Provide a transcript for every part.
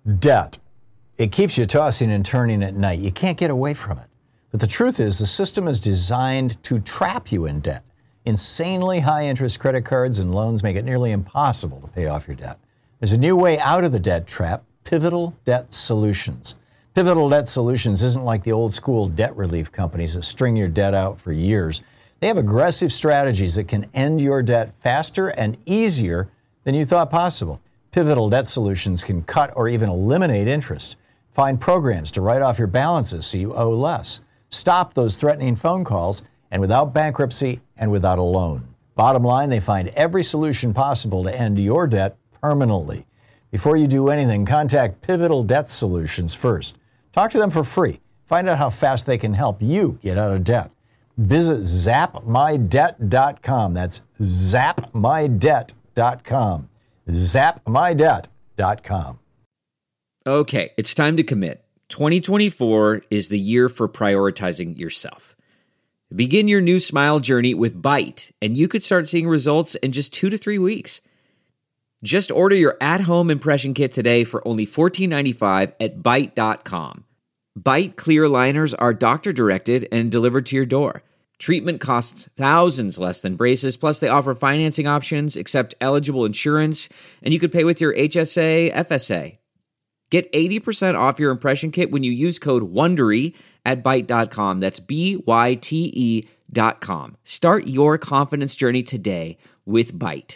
Debt. It keeps you tossing and turning at night. You can't get away from it. But the truth is, the system is designed to trap you in debt. Insanely high interest credit cards and loans make it nearly impossible to pay off your debt. There's a new way out of the debt trap: Pivotal Debt Solutions. Pivotal Debt Solutions isn't like the old school debt relief companies that string your debt out for years. They have aggressive strategies that can end your debt faster and easier than you thought possible. Pivotal Debt Solutions can cut or even eliminate interest. Find programs to write off your balances so you owe less. Stop those threatening phone calls, and without bankruptcy and without a loan. Bottom line, they find every solution possible to end your debt permanently. Before you do anything, contact Pivotal Debt Solutions first. Talk to them for free. Find out how fast they can help you get out of debt. Visit zapmydebt.com. That's zapmydebt.com. zapmydebt.com. Okay, it's time to commit. 2024 is the year for prioritizing yourself. Begin your new smile journey with Byte, and you could start seeing results in just 2 to 3 weeks. Just order your at-home impression kit today for only $14.95 at Byte.com. Byte clear liners are doctor-directed and delivered to your door. Treatment costs thousands less than braces, plus they offer financing options, accept eligible insurance, and you could pay with your HSA, FSA. Get 80% off your impression kit when you use code WONDERY at Byte.com. That's BYTE.com. Start your confidence journey today with Byte.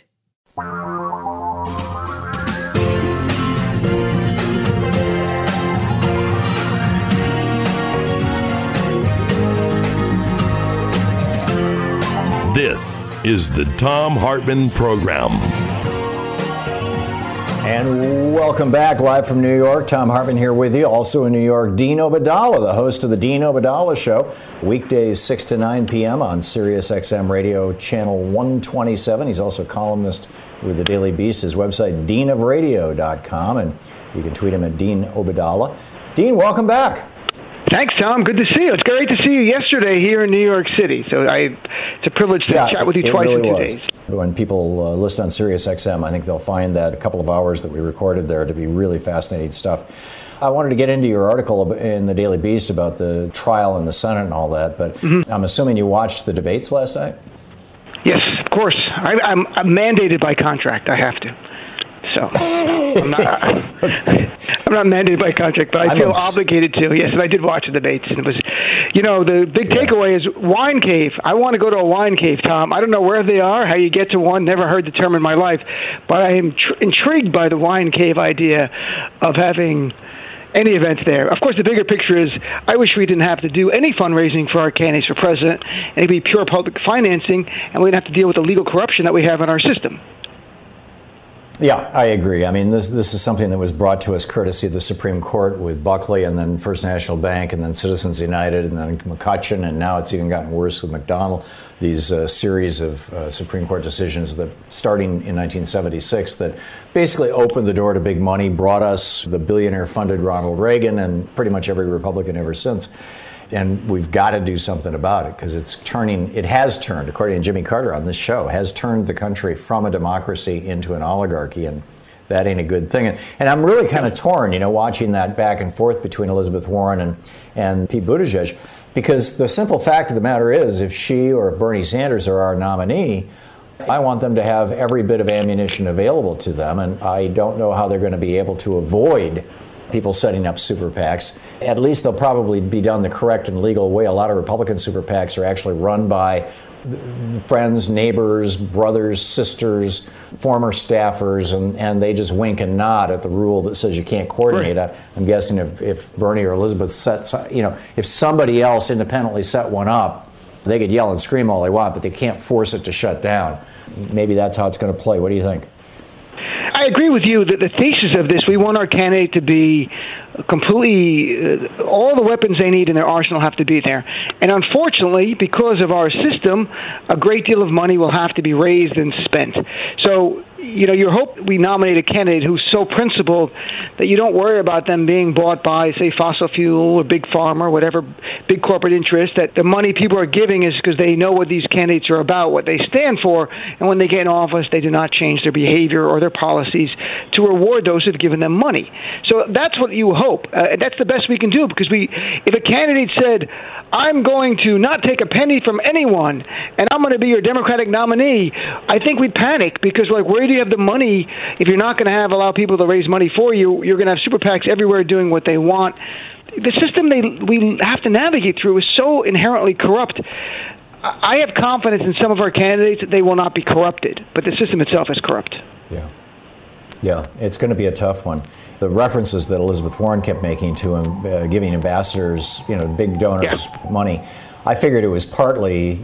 This is the Thom Hartmann Program. And welcome back, live from New York. Thom Hartmann here with you. Also in New York, Dean Obeidallah, the host of the Dean Obeidallah Show, weekdays 6 to 9 p.m. on Sirius XM Radio, channel 127. He's also a columnist with the Daily Beast. His website, deanofradio.com, and you can tweet him at Dean Obeidallah. Dean, welcome back. Thanks, Tom. Good to see you. It's great to see you yesterday here in New York City. So it's a privilege to chat with you twice in 2 days. When people listen on Sirius XM, I think they'll find that a couple of hours that we recorded there to be really fascinating stuff. I wanted to get into your article in the Daily Beast about the trial in the Senate and all that, but I'm assuming you watched the debates last night? Yes, of course. I'm mandated by contract. I have to. So I'm not mandated by contract, but I feel obligated to. Yes, and I did watch the debates, and it was, the big takeaway is wine cave. I want to go to a wine cave, Tom. I don't know where they are, how you get to one. Never heard the term in my life, but I am intrigued by the wine cave idea of having any events there. Of course, the bigger picture is I wish we didn't have to do any fundraising for our candidates for president, and it'd be pure public financing, and we'd have to deal with the legal corruption that we have in our system. Yeah, I agree. I mean, this is something that was brought to us courtesy of the Supreme Court with Buckley and then First National Bank and then Citizens United and then McCutcheon, and now it's even gotten worse with McDonald. These series of Supreme Court decisions that starting in 1976 that basically opened the door to big money, brought us the billionaire-funded Ronald Reagan and pretty much every Republican ever since. And we've got to do something about it because it has turned, according to Jimmy Carter on this show, has turned the country from a democracy into an oligarchy, and that ain't a good thing. And I'm really kind of torn, watching that back and forth between Elizabeth Warren and Pete Buttigieg, because the simple fact of the matter is, if she or if Bernie Sanders are our nominee, I want them to have every bit of ammunition available to them, and I don't know how they're going to be able to avoid people setting up super PACs. At least they'll probably be done the correct and legal way. A lot of Republican super PACs are actually run by friends, neighbors, brothers, sisters, former staffers, and they just wink and nod at the rule that says you can't coordinate. Right. I'm guessing if Bernie or Elizabeth if somebody else independently set one up, they could yell and scream all they want, but they can't force it to shut down. Maybe that's how it's going to play. What do you think? I agree with you that the thesis of this, we want our candidate to be completely, all the weapons they need in their arsenal have to be there. And unfortunately, because of our system, a great deal of money will have to be raised and spent. So, you hope we nominate a candidate who's so principled that you don't worry about them being bought by, say, fossil fuel or big pharma or whatever big corporate interest, that the money people are giving is because they know what these candidates are about, what they stand for, and when they get in office, they do not change their behavior or their policies to reward those who've given them money. So that's what you hope. That's the best we can do, because if a candidate said, I'm going to not take a penny from anyone, and I'm going to be your Democratic nominee, I think we'd panic, because where do you have the money if you're not going to allow people to raise money for you? You're going to have super PACs everywhere doing what they want. The system we have to navigate through is so inherently corrupt. I have confidence in some of our candidates that they will not be corrupted, but the system itself is corrupt. Yeah, it's going to be a tough one. The references that Elizabeth Warren kept making to him, giving ambassadors, big donors money, I figured it was partly,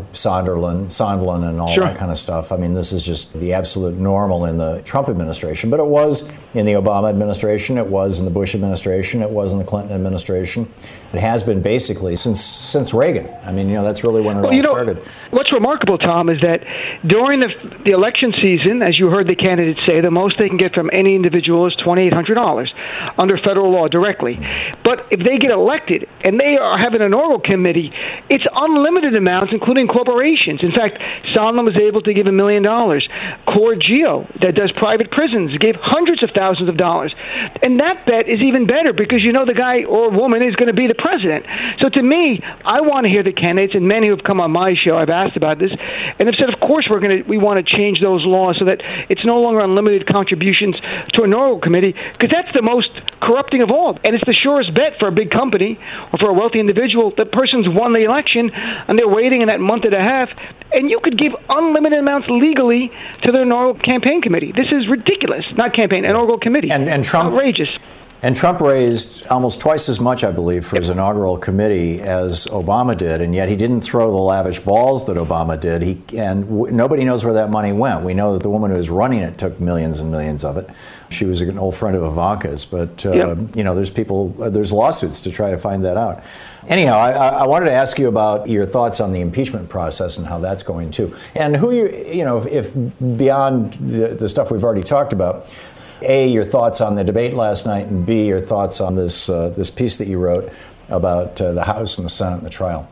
Sondland and all that kind of stuff. I mean, this is just the absolute normal in the Trump administration. But it was in the Obama administration. It was in the Bush administration. It was in the Clinton administration. It has been basically since Reagan. I mean, that's really when it all started. What's remarkable, Tom, is that during the election season, as you heard the candidates say, the most they can get from any individual is $2,800 under federal law directly. But if they get elected and they are having an inaugural committee, it's unlimited amounts, including corporations. In fact, Sondland was able to give $1 million. Core Geo, that does private prisons, gave hundreds of thousands of dollars. And that bet is even better, because the guy or woman is going to be the president. So to me, I want to hear the candidates, and many who have come on my show, I've asked about this, and have said, of course, we want to change those laws so that it's no longer unlimited contributions to a inaugural committee, because that's the most corrupting of all. And it's the surest bet for a big company or for a wealthy individual. The person's won the election, and they're waiting in that month and a half, and you could give unlimited amounts legally to their inaugural campaign committee. This is ridiculous. Not campaign, inaugural committee. And Trump, outrageous. And Trump raised almost twice as much, I believe, for his inaugural committee as Obama did, and yet he didn't throw the lavish balls that Obama did. Nobody knows where that money went. We know that the woman who was running it took millions and millions of it. She was an old friend of Ivanka's, but there's lawsuits to try to find that out. Anyhow, I wanted to ask you about your thoughts on the impeachment process and how that's going too, and who if beyond the stuff we've already talked about. A, your thoughts on the debate last night, and B, your thoughts on this piece that you wrote about the House and the Senate and the trial.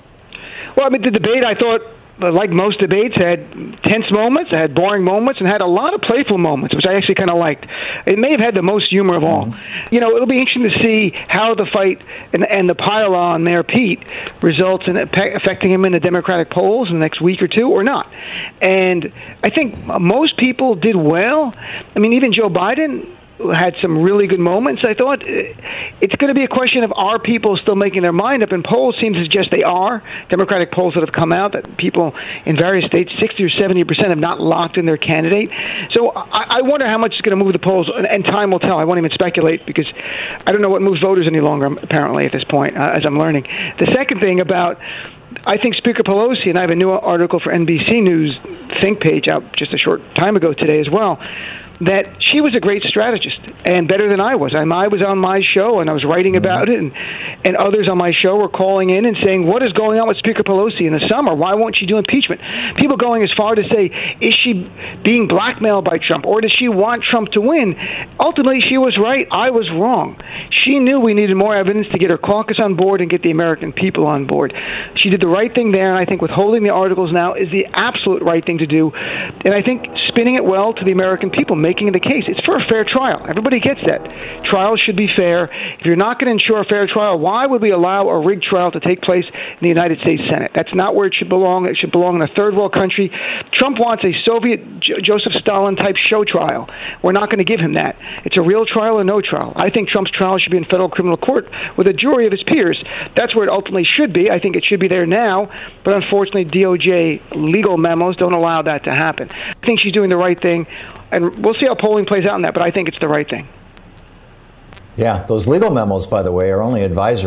Well, I mean, the debate, I thought, like most debates, had tense moments, it had boring moments, and had a lot of playful moments, which I actually kind of liked. It may have had the most humor of all. It'll be interesting to see how the fight and the pile on Mayor Pete results in affecting him in the Democratic polls in the next week or two or not. And I think most people did well. I mean, even Joe Biden had some really good moments. I thought it's going to be a question of, are people still making their mind up? And polls seem to suggest they are. Democratic polls that have come out that people in various states, 60 or 70%, have not locked in their candidate. So I wonder how much is going to move the polls, and time will tell. I won't even speculate, because I don't know what moves voters any longer, apparently, at this point, as I'm learning. The second thing about, I think Speaker Pelosi, and I have a new article for NBC News Think page out just a short time ago today as well, that she was a great strategist and better than I was. I was on my show and I was writing about it, and others on my show were calling in and saying, what is going on with Speaker Pelosi in the summer? Why won't she do impeachment? People going as far to say, is she being blackmailed by Trump, or does she want Trump to win? Ultimately, she was right. I was wrong. She knew we needed more evidence to get her caucus on board and get the American people on board. She did the right thing there, and I think withholding the articles now is the absolute right thing to do. And I think spinning it well to the American people, making the case. It's for a fair trial. Everybody gets that. Trials should be fair. If you're not going to ensure a fair trial, why would we allow a rigged trial to take place in the United States Senate? That's not where it should belong. It should belong in a third world country. Trump wants a Soviet Joseph Stalin type show trial. We're not going to give him that. It's a real trial or no trial. I think Trump's trial should be in federal criminal court with a jury of his peers. That's where it ultimately should be. I think it should be there now, but unfortunately DOJ legal memos don't allow that to happen. I think she's doing the right thing, and we'll see how polling plays out in that, but I think it's the right thing. Yeah, those legal memos, by the way, are only advisory.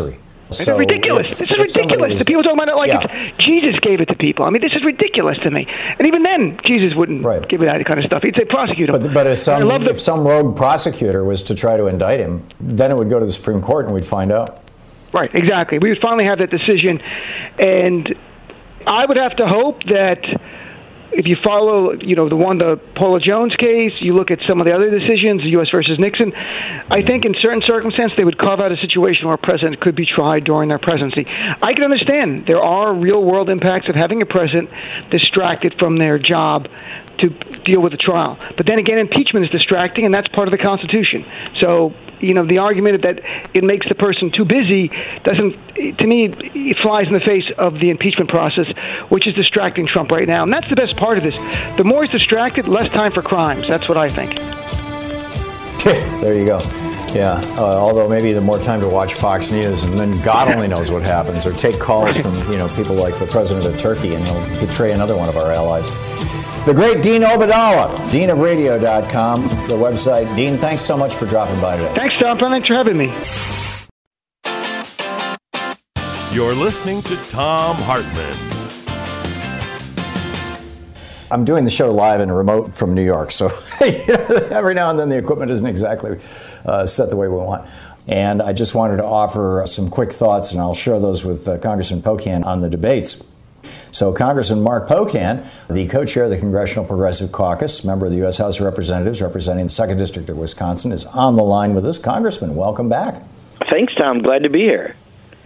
This is ridiculous. This is ridiculous. The people talking about it like it's Jesus gave it to people. I mean, this is ridiculous to me. And even then, Jesus wouldn't give it that kind of stuff. He'd say prosecute him. But if some rogue prosecutor was to try to indict him, then it would go to the Supreme Court and we'd find out. Right, exactly. We would finally have that decision. And I would have to hope that if you follow, the Paula Jones case, you look at some of the other decisions, U.S. versus Nixon, I think in certain circumstances they would carve out a situation where a president could be tried during their presidency. I can understand there are real-world impacts of having a president distracted from their job to deal with the trial. But then again, impeachment is distracting, and that's part of the Constitution. So, the argument that it makes the person too busy to me, it flies in the face of the impeachment process, which is distracting Trump right now. And that's the best part of this. The more he's distracted, less time for crimes. That's what I think. There you go. Yeah, although maybe the more time to watch Fox News, and then God only knows what happens, or take calls from people like the president of Turkey, and he'll betray another one of our allies. The great Dean Obeidallah, deanofradio.com, the website. Dean, thanks so much for dropping by today. Thanks, Tom. Thanks for having me. You're listening to Thom Hartmann. I'm doing the show live and remote from New York, so every now and then the equipment isn't exactly set the way we want. And I just wanted to offer some quick thoughts, and I'll share those with Congressman Pocan on the debates. So Congressman Mark Pocan, the co-chair of the Congressional Progressive Caucus, member of the U.S. House of Representatives representing the 2nd District of Wisconsin, is on the line with us. Congressman, welcome back. Thanks, Tom. Glad to be here.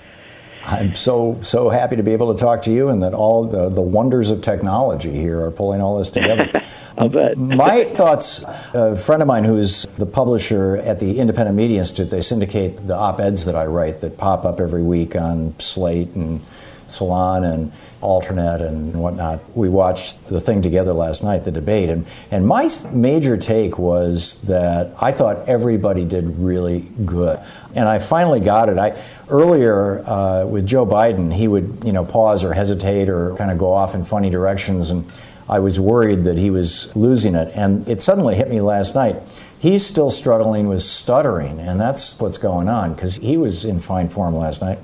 I'm so happy to be able to talk to you, and that all the wonders of technology here are pulling all this together. I'll bet. My thoughts, a friend of mine who's the publisher at the Independent Media Institute, they syndicate the op-eds that I write that pop up every week on Slate and Salon and Alternate and whatnot. We watched the thing together last night, the debate, and my major take was that I thought everybody did really good. And I finally got it. Earlier with Joe Biden, he would pause or hesitate or kind of go off in funny directions, and I was worried that he was losing it. And it suddenly hit me last night. He's still struggling with stuttering, and that's what's going on, because he was in fine form last night.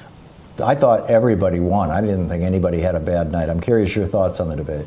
I thought everybody won. I didn't think anybody had a bad night. I'm curious your thoughts on the debate.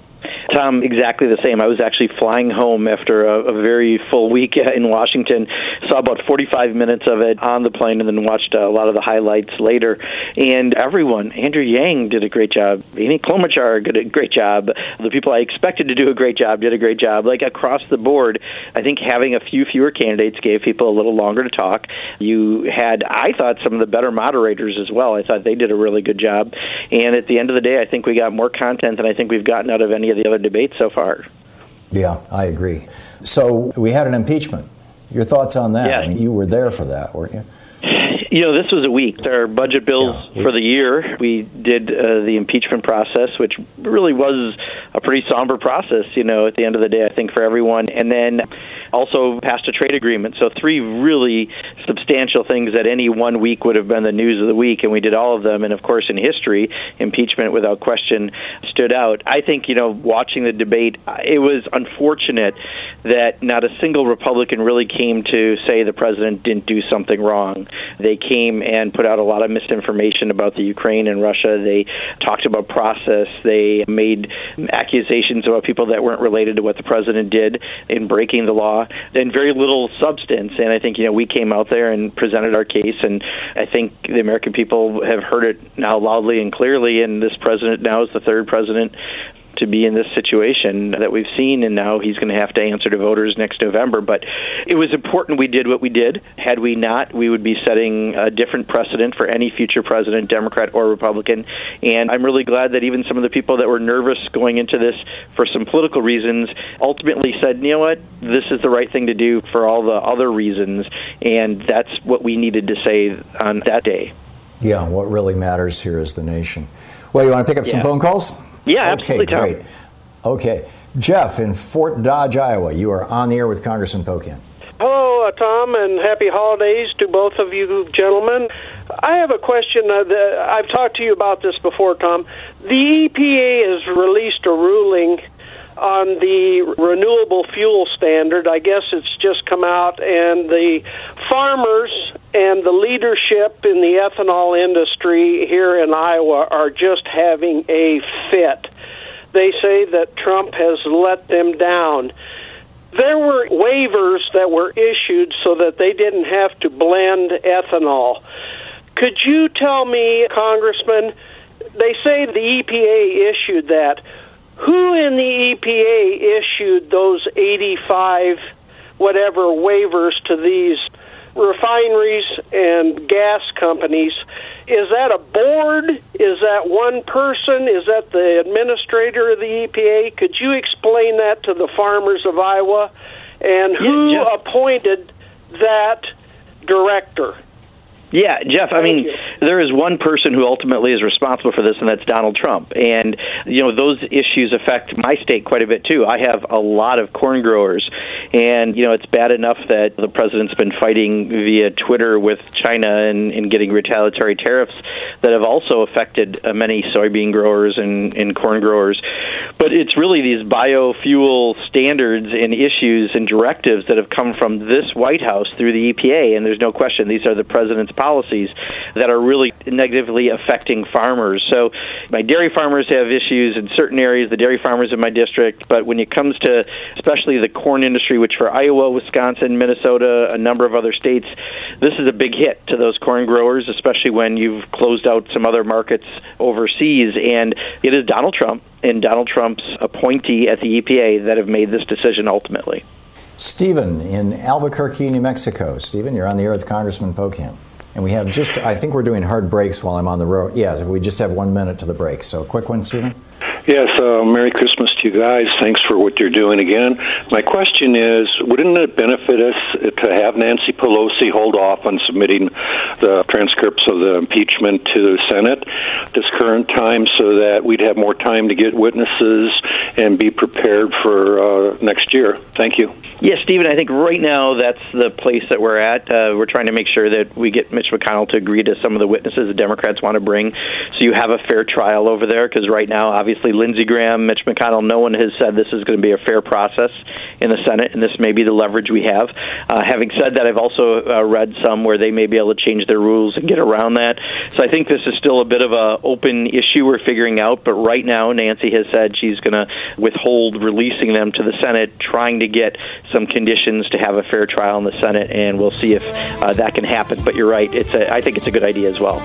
Tom, exactly the same. I was actually flying home after a very full week in Washington, saw about 45 minutes of it on the plane, and then watched a lot of the highlights later. And everyone, Andrew Yang did a great job. Amy Klobuchar did a great job. The people I expected to do a great job did a great job. Like across the board, I think having a few fewer candidates gave people a little longer to talk. You had, I thought, some of the better moderators as well. I thought they did a really good job. And at the end of the day, I think we got more content than I think we've gotten out of any of the other debates so far. Yeah, I agree. So we had an impeachment. Your thoughts on that? Yeah. I mean, you were there for that, weren't you? This was a week. There are budget bills for the year. We did the impeachment process, which really was a pretty somber process, at the end of the day, I think, for everyone. And then also passed a trade agreement. So 3 really substantial things that any one week would have been the news of the week, and we did all of them. And, of course, in history, impeachment, without question, stood out. I think, watching the debate, it was unfortunate that not a single Republican really came to say the president didn't do something wrong. They came and put out a lot of misinformation about the Ukraine and Russia. They talked about process. They made accusations about people that weren't related to what the president did in breaking the law, and very little substance. And I think, we came out there and presented our case, and I think the American people have heard it now loudly and clearly, and this president now is the 3rd president to be in this situation that we've seen, and now he's going to have to answer to voters next November. But it was important we did what we did. Had we not, we would be setting a different precedent for any future president, Democrat or Republican. And I'm really glad that even some of the people that were nervous going into this for some political reasons ultimately said, you know what, this is the right thing to do for all the other reasons. And that's what we needed to say on that day. Yeah, what really matters here is the nation. Well, you want to pick up some phone calls? Yeah, absolutely, Tom. Great. Okay. Jeff in Fort Dodge, Iowa, you are on the air with Congressman Pocan. Hello, Tom, and happy holidays to both of you gentlemen. I have a question. I've talked to you about this before, Tom. The EPA has released a ruling on the renewable fuel standard. I guess it's just come out, and the farmers and the leadership in the ethanol industry here in Iowa are just having a fit. They say that Trump has let them down. There were waivers that were issued so that they didn't have to blend ethanol. Could you tell me, Congressman, they say the EPA issued that. Who in the EPA issued those 85 whatever waivers to these refineries and gas companies? Is that a board? Is that one person? Is that the administrator of the EPA? Could you explain that to the farmers of Iowa? And who appointed that director? Yeah, Jeff, I mean, there is one person who ultimately is responsible for this, and that's Donald Trump. And, those issues affect my state quite a bit, too. I have a lot of corn growers, and, it's bad enough that the president's been fighting via Twitter with China and getting retaliatory tariffs that have also affected many soybean growers and corn growers. But it's really these biofuel standards and issues and directives that have come from this White House through the EPA, and there's no question these are the president's policies that are really negatively affecting farmers. So my dairy farmers have issues in certain areas, the dairy farmers in my district, but when it comes to especially the corn industry, which for Iowa, Wisconsin, Minnesota, a number of other states, this is a big hit to those corn growers, especially when you've closed out some other markets overseas. And it is Donald Trump and Donald Trump's appointee at the EPA that have made this decision ultimately. Stephen in Albuquerque, New Mexico. Stephen, you're on the air with Congressman Pocan. And we have I think we're doing hard breaks while I'm on the road. Yeah, we just have 1 minute to the break. So quick one, Stephen. Yes, Merry Christmas to you guys. Thanks for what you're doing again. My question is, wouldn't it benefit us to have Nancy Pelosi hold off on submitting the transcripts of the impeachment to the Senate this current time so that we'd have more time to get witnesses and be prepared for next year? Thank you. Yes, Stephen, I think right now that's the place that we're at. We're trying to make sure that we get Mitch McConnell to agree to some of the witnesses the Democrats want to bring so you have a fair trial over there, because right now, obviously, Lindsey Graham, Mitch McConnell, no one has said this is going to be a fair process in the Senate, and this may be the leverage we have. Having said that, I've also read some where they may be able to change their rules and get around that. So I think this is still a bit of an open issue we're figuring out, but right now Nancy has said she's going to withhold releasing them to the Senate, trying to get some conditions to have a fair trial in the Senate, and we'll see if that can happen. But you're right, I think it's a good idea as well.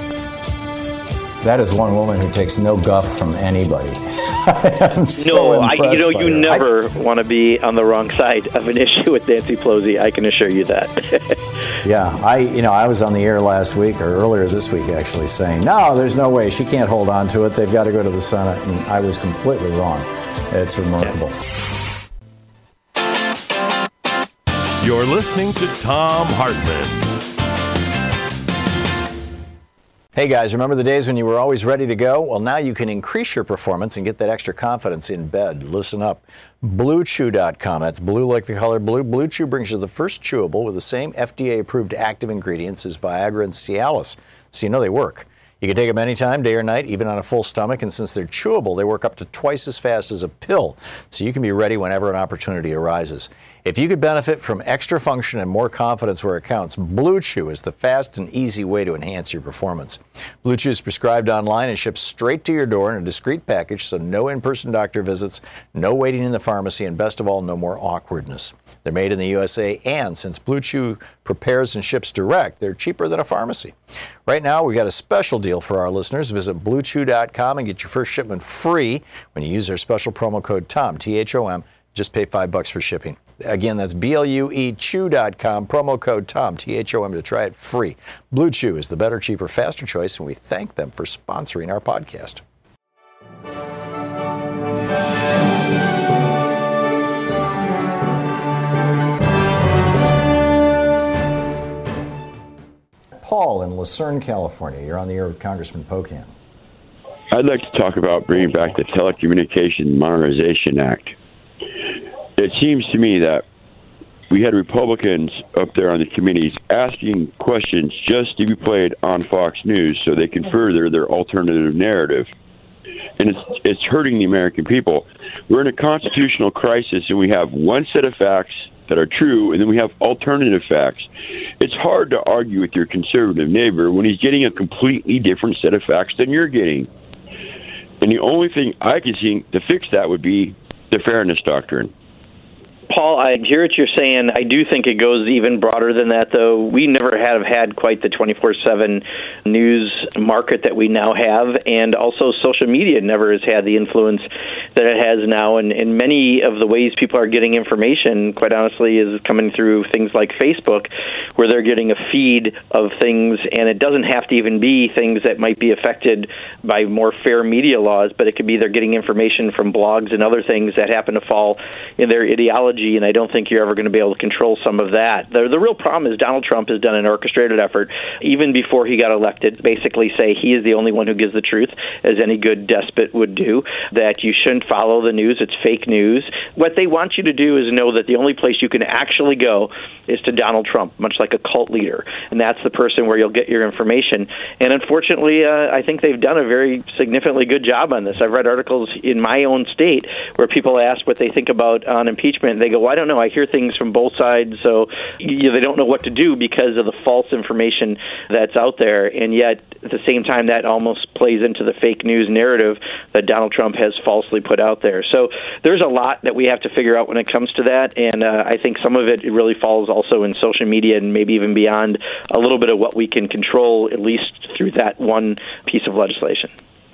That is one woman who takes no guff from anybody. I'm so impressed by you her. never want to be on the wrong side of an issue with Nancy Pelosi. I can assure you that. Yeah, I was on the air last week, or earlier this week actually, saying, no, there's no way. She can't hold on to it. They've got to go to the Senate. And I was completely wrong. It's remarkable. You're listening to Thom Hartmann. Hey guys, remember the days when you were always ready to go? Well, now you can increase your performance and get that extra confidence in bed. Listen up. BlueChew.com. That's blue like the color blue. Blue Chew brings you the first chewable with the same FDA-approved active ingredients as Viagra and Cialis, so you know they work. You can take them anytime, day or night, even on a full stomach, and since they're chewable, they work up to twice as fast as a pill, so you can be ready whenever an opportunity arises. If you could benefit from extra function and more confidence where it counts, Blue Chew is the fast and easy way to enhance your performance. Blue Chew is prescribed online and shipped straight to your door in a discreet package, so no in-person doctor visits, no waiting in the pharmacy, and best of all, no more awkwardness. They're made in the USA, and since Blue Chew prepares and ships direct, they're cheaper than a pharmacy. Right now, we've got a special deal for our listeners. Visit BlueChew.com and get your first shipment free when you use our special promo code TOM, T-H-O-M. Just pay $5 for shipping. Again, that's BlueChew.com, promo code TOM, T-H-O-M, to try it free. Blue Chew is the better, cheaper, faster choice, and we thank them for sponsoring our podcast. Paul in Lucerne, California. You're on the air with Congressman Pocan. I'd like to talk about bringing back the Telecommunication Modernization Act. It seems to me that we had Republicans up there on the committees asking questions just to be played on Fox News so they can further their alternative narrative. And it's hurting the American people. We're in a constitutional crisis, and we have one set of facts that are true, and then we have alternative facts. It's hard to argue with your conservative neighbor when he's getting a completely different set of facts than you're getting. And the only thing I can see to fix that would be the fairness doctrine. Paul, I hear what you're saying. I do think it goes even broader than that, though. We never have had quite the 24/7 news market that we now have, and also social media never has had the influence that it has now. And many of the ways people are getting information, quite honestly, is coming through things like Facebook, where they're getting a feed of things, and it doesn't have to even be things that might be affected by more fair media laws, but it could be they're getting information from blogs and other things that happen to fall in their ideology, and I don't think you're ever going to be able to control some of that. The real problem is Donald Trump has done an orchestrated effort, even before he got elected, basically say he is the only one who gives the truth, as any good despot would do, that you shouldn't follow the news, it's fake news. What they want you to do is know that the only place you can actually go is to Donald Trump, much like a cult leader, and that's the person where you'll get your information. And unfortunately, I think they've done a very significantly good job on this. I've read articles in my own state where people ask what they think about on impeachment. They go, well, I don't know. I hear things from both sides, so they don't know what to do because of the false information that's out there. And yet, at the same time, that almost plays into the fake news narrative that Donald Trump has falsely put out there. So there's a lot that we have to figure out when it comes to that, and I think some of it really falls also in social media and maybe even beyond a little bit of what we can control, at least through that one piece of legislation.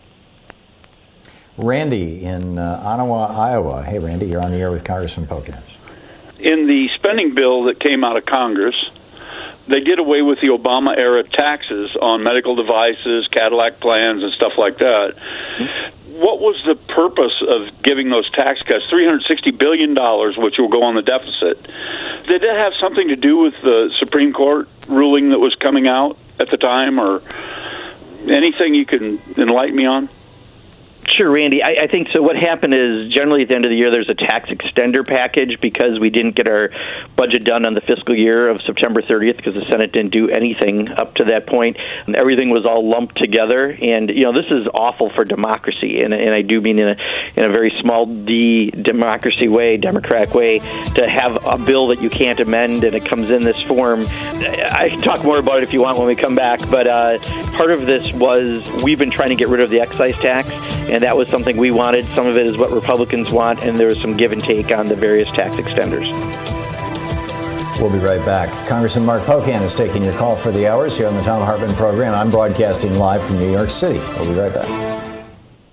Randy in Ottawa, Iowa. Hey, Randy, you're on the air with Congressman Pocan. In the spending bill that came out of Congress, they did away with the Obama-era taxes on medical devices, Cadillac plans, and stuff like that. What was the purpose of giving those tax cuts, $360 billion, which will go on the deficit? Did that have something to do with the Supreme Court ruling that was coming out at the time, or anything you can enlighten me on? Sure, Randy. I think so. What happened is generally at the end of the year there's a tax extender package because we didn't get our budget done on the fiscal year of September 30th because the Senate didn't do anything up to that point. And everything was all lumped together. And, this is awful for democracy. And I do mean in a very small d democracy way, democratic way, to have a bill that you can't amend and it comes in this form. I can talk more about it if you want when we come back. But part of this was we've been trying to get rid of the excise tax. And that was something we wanted. Some of it is what Republicans want, and there was some give and take on the various tax extenders. We'll be right back. Congressman Mark Pocan is taking your call for the hours here on the Thom Hartmann program. I'm broadcasting live from New York City. We'll be right back.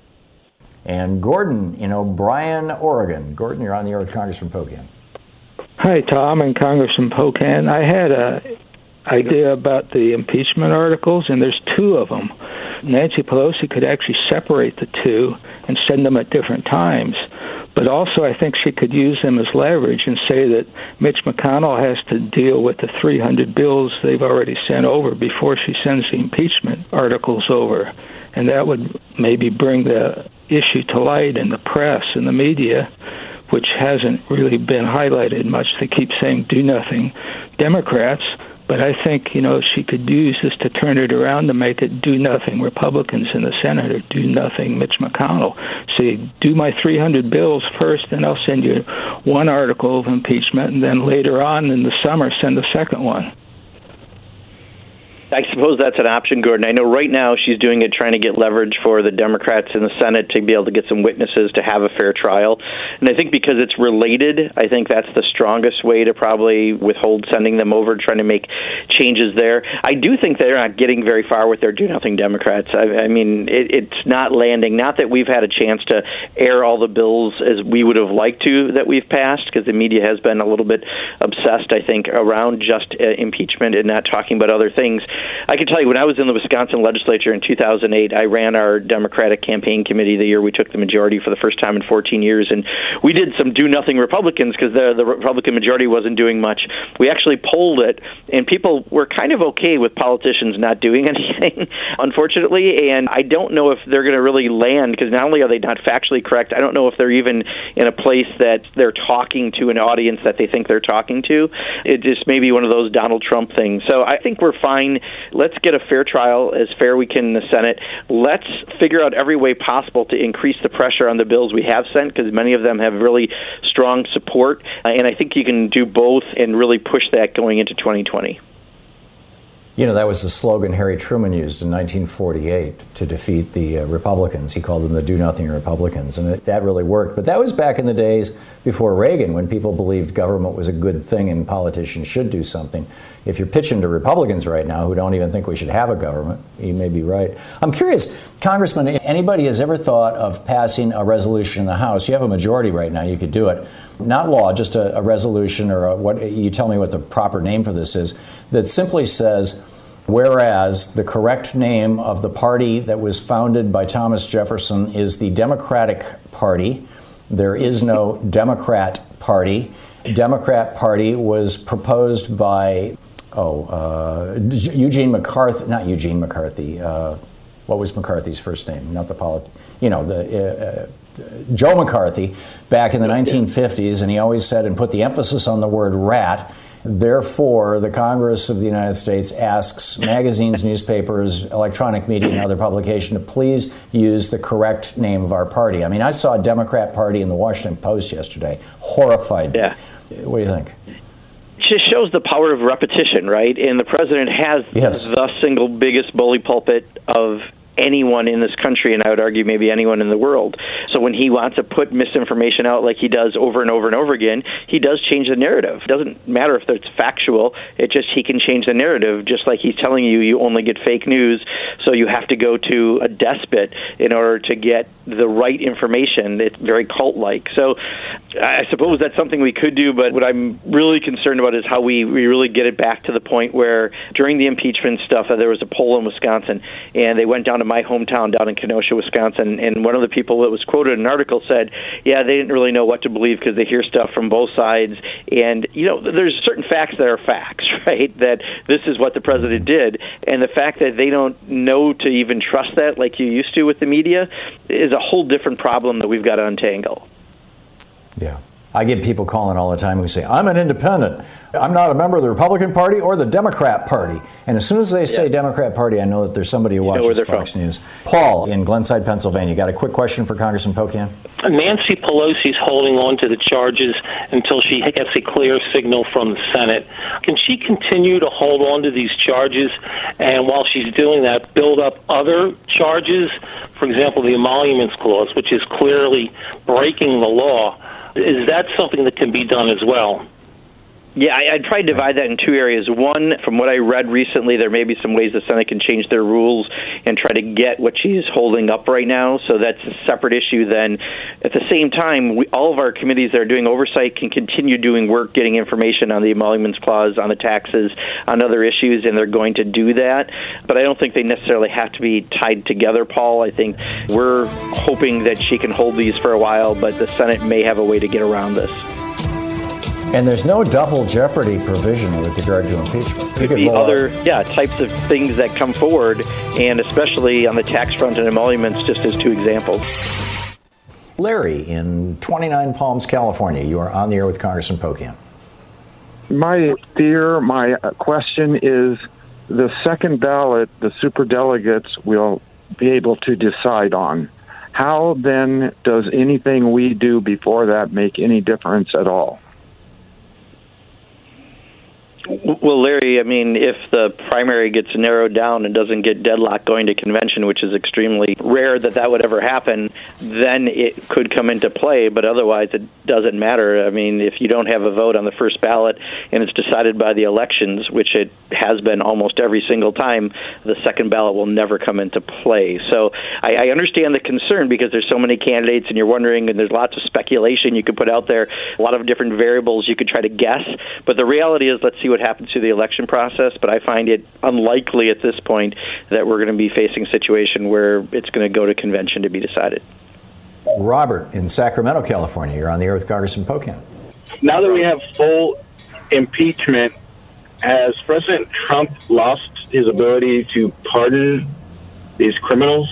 And Gordon in O'Brien, Oregon. Gordon, you're on the air with Congressman Pocan. Hi, Tom and Congressman Pocan. I had an idea about the impeachment articles, and there's two of them. Nancy Pelosi could actually separate the two and send them at different times. But also I think she could use them as leverage and say that Mitch McConnell has to deal with the 300 bills they've already sent over before she sends the impeachment articles over. And that would maybe bring the issue to light in the press and the media, which hasn't really been highlighted much. They keep saying do nothing Democrats. But I think, she could use this to turn it around to make it do nothing Republicans in the Senate or do nothing Mitch McConnell. Say, do my 300 bills first, and I'll send you one article of impeachment, and then later on in the summer send the second one. I suppose that's an option, Gordon. I know right now she's doing it trying to get leverage for the Democrats in the Senate to be able to get some witnesses to have a fair trial. And I think because it's related, I think that's the strongest way to probably withhold sending them over, trying to make changes there. I do think they're not getting very far with their do-nothing Democrats. I mean, it's not landing. Not that we've had a chance to air all the bills as we would have liked to that we've passed, because the media has been a little bit obsessed, I think, around just impeachment and not talking about other things. I can tell you, when I was in the Wisconsin legislature in 2008, I ran our Democratic campaign committee the year we took the majority for the first time in 14 years, and we did some do-nothing Republicans because the Republican majority wasn't doing much. We actually polled it, and people were kind of okay with politicians not doing anything, unfortunately, and I don't know if they're going to really land, because not only are they not factually correct, I don't know if they're even in a place that they're talking to an audience that they think they're talking to. It just may be one of those Donald Trump things. So I think we're fine. Let's get a fair trial, as fair we can in the Senate. Let's figure out every way possible to increase the pressure on the bills we have sent, because many of them have really strong support. And I think you can do both and really push that going into 2020. You know, that was the slogan Harry Truman used in 1948 to defeat the Republicans. He called them the do-nothing Republicans, and that really worked. But that was back in the days before Reagan, when people believed government was a good thing and politicians should do something. If you're pitching to Republicans right now who don't even think we should have a government, you may be right. I'm curious, Congressman, anybody has ever thought of passing a resolution in the House? You have a majority right now. You could do it. Not law, just a resolution, or what you tell me what the proper name for this is, that simply says, whereas the correct name of the party that was founded by Thomas Jefferson is the Democratic Party. There is no Democrat Party. Democrat Party was proposed by Eugene McCarthy, not Eugene McCarthy. What was McCarthy's first name? Not the Joe McCarthy back in the 1950s, and he always said and put the emphasis on the word rat. Therefore, the Congress of the United States asks magazines, newspapers, electronic media, and other publication to please use the correct name of our party. I mean, I saw a Democrat Party in the Washington Post yesterday. Horrified. Yeah. What do you think? It just shows the power of repetition, right? And the president has the single biggest bully pulpit of anyone in this country, and I would argue maybe anyone in the world. So when he wants to put misinformation out like he does over and over and over again, he does change the narrative. It doesn't matter if it's factual, he can change the narrative, just like he's telling you only get fake news, so you have to go to a despot in order to get the right information. It's very cult-like. So I suppose that's something we could do, but what I'm really concerned about is how we really get it back to the point where during the impeachment stuff, there was a poll in Wisconsin, and they went down to my hometown down in Kenosha, Wisconsin, and one of the people that was quoted in an article said, yeah, they didn't really know what to believe because they hear stuff from both sides. And, there's certain facts that are facts, right, that this is what the president did. And the fact that they don't know to even trust that like you used to with the media is a whole different problem that we've got to untangle. Yeah. I get people calling all the time who say, I'm an independent. I'm not a member of the Republican Party or the Democrat Party. And as soon as they say Democrat Party, I know that there's somebody who watches Fox News. Paul in Glenside, Pennsylvania. Got a quick question for Congressman Pocan? Nancy Pelosi's holding on to the charges until she gets a clear signal from the Senate. Can she continue to hold on to these charges and while she's doing that, build up other charges? For example, the emoluments clause, which is clearly breaking the law. Is that something that can be done as well? Yeah, I'd try to divide that in two areas. One, from what I read recently, there may be some ways the Senate can change their rules and try to get what she's holding up right now. So that's a separate issue then. At the same time, all of our committees that are doing oversight can continue doing work, getting information on the emoluments clause, on the taxes, on other issues, and they're going to do that. But I don't think they necessarily have to be tied together, Paul. I think we're hoping that she can hold these for a while, but the Senate may have a way to get around this. And there's no double jeopardy provision with regard to impeachment. Could be other types of things that come forward, and especially on the tax front and emoluments, just as two examples. Larry in 29 Palms, California. You are on the air with Congressman Pocan. My question is, the second ballot, the superdelegates will be able to decide on. How then does anything we do before that make any difference at all? Well, Larry, I mean, if the primary gets narrowed down and doesn't get deadlocked going to convention, which is extremely rare that would ever happen, then it could come into play. But otherwise, it doesn't matter. I mean, if you don't have a vote on the first ballot and it's decided by the elections, which it has been almost every single time, the second ballot will never come into play. So I understand the concern because there's so many candidates and you're wondering, and there's lots of speculation you could put out there, a lot of different variables you could try to guess. But the reality is, let's see what happens through the election process, but I find it unlikely at this point that we're going to be facing a situation where it's going to go to convention to be decided. Robert in Sacramento, California. You're on the air with Congressman Pocan. Now that we have full impeachment, has President Trump lost his ability to pardon these criminals?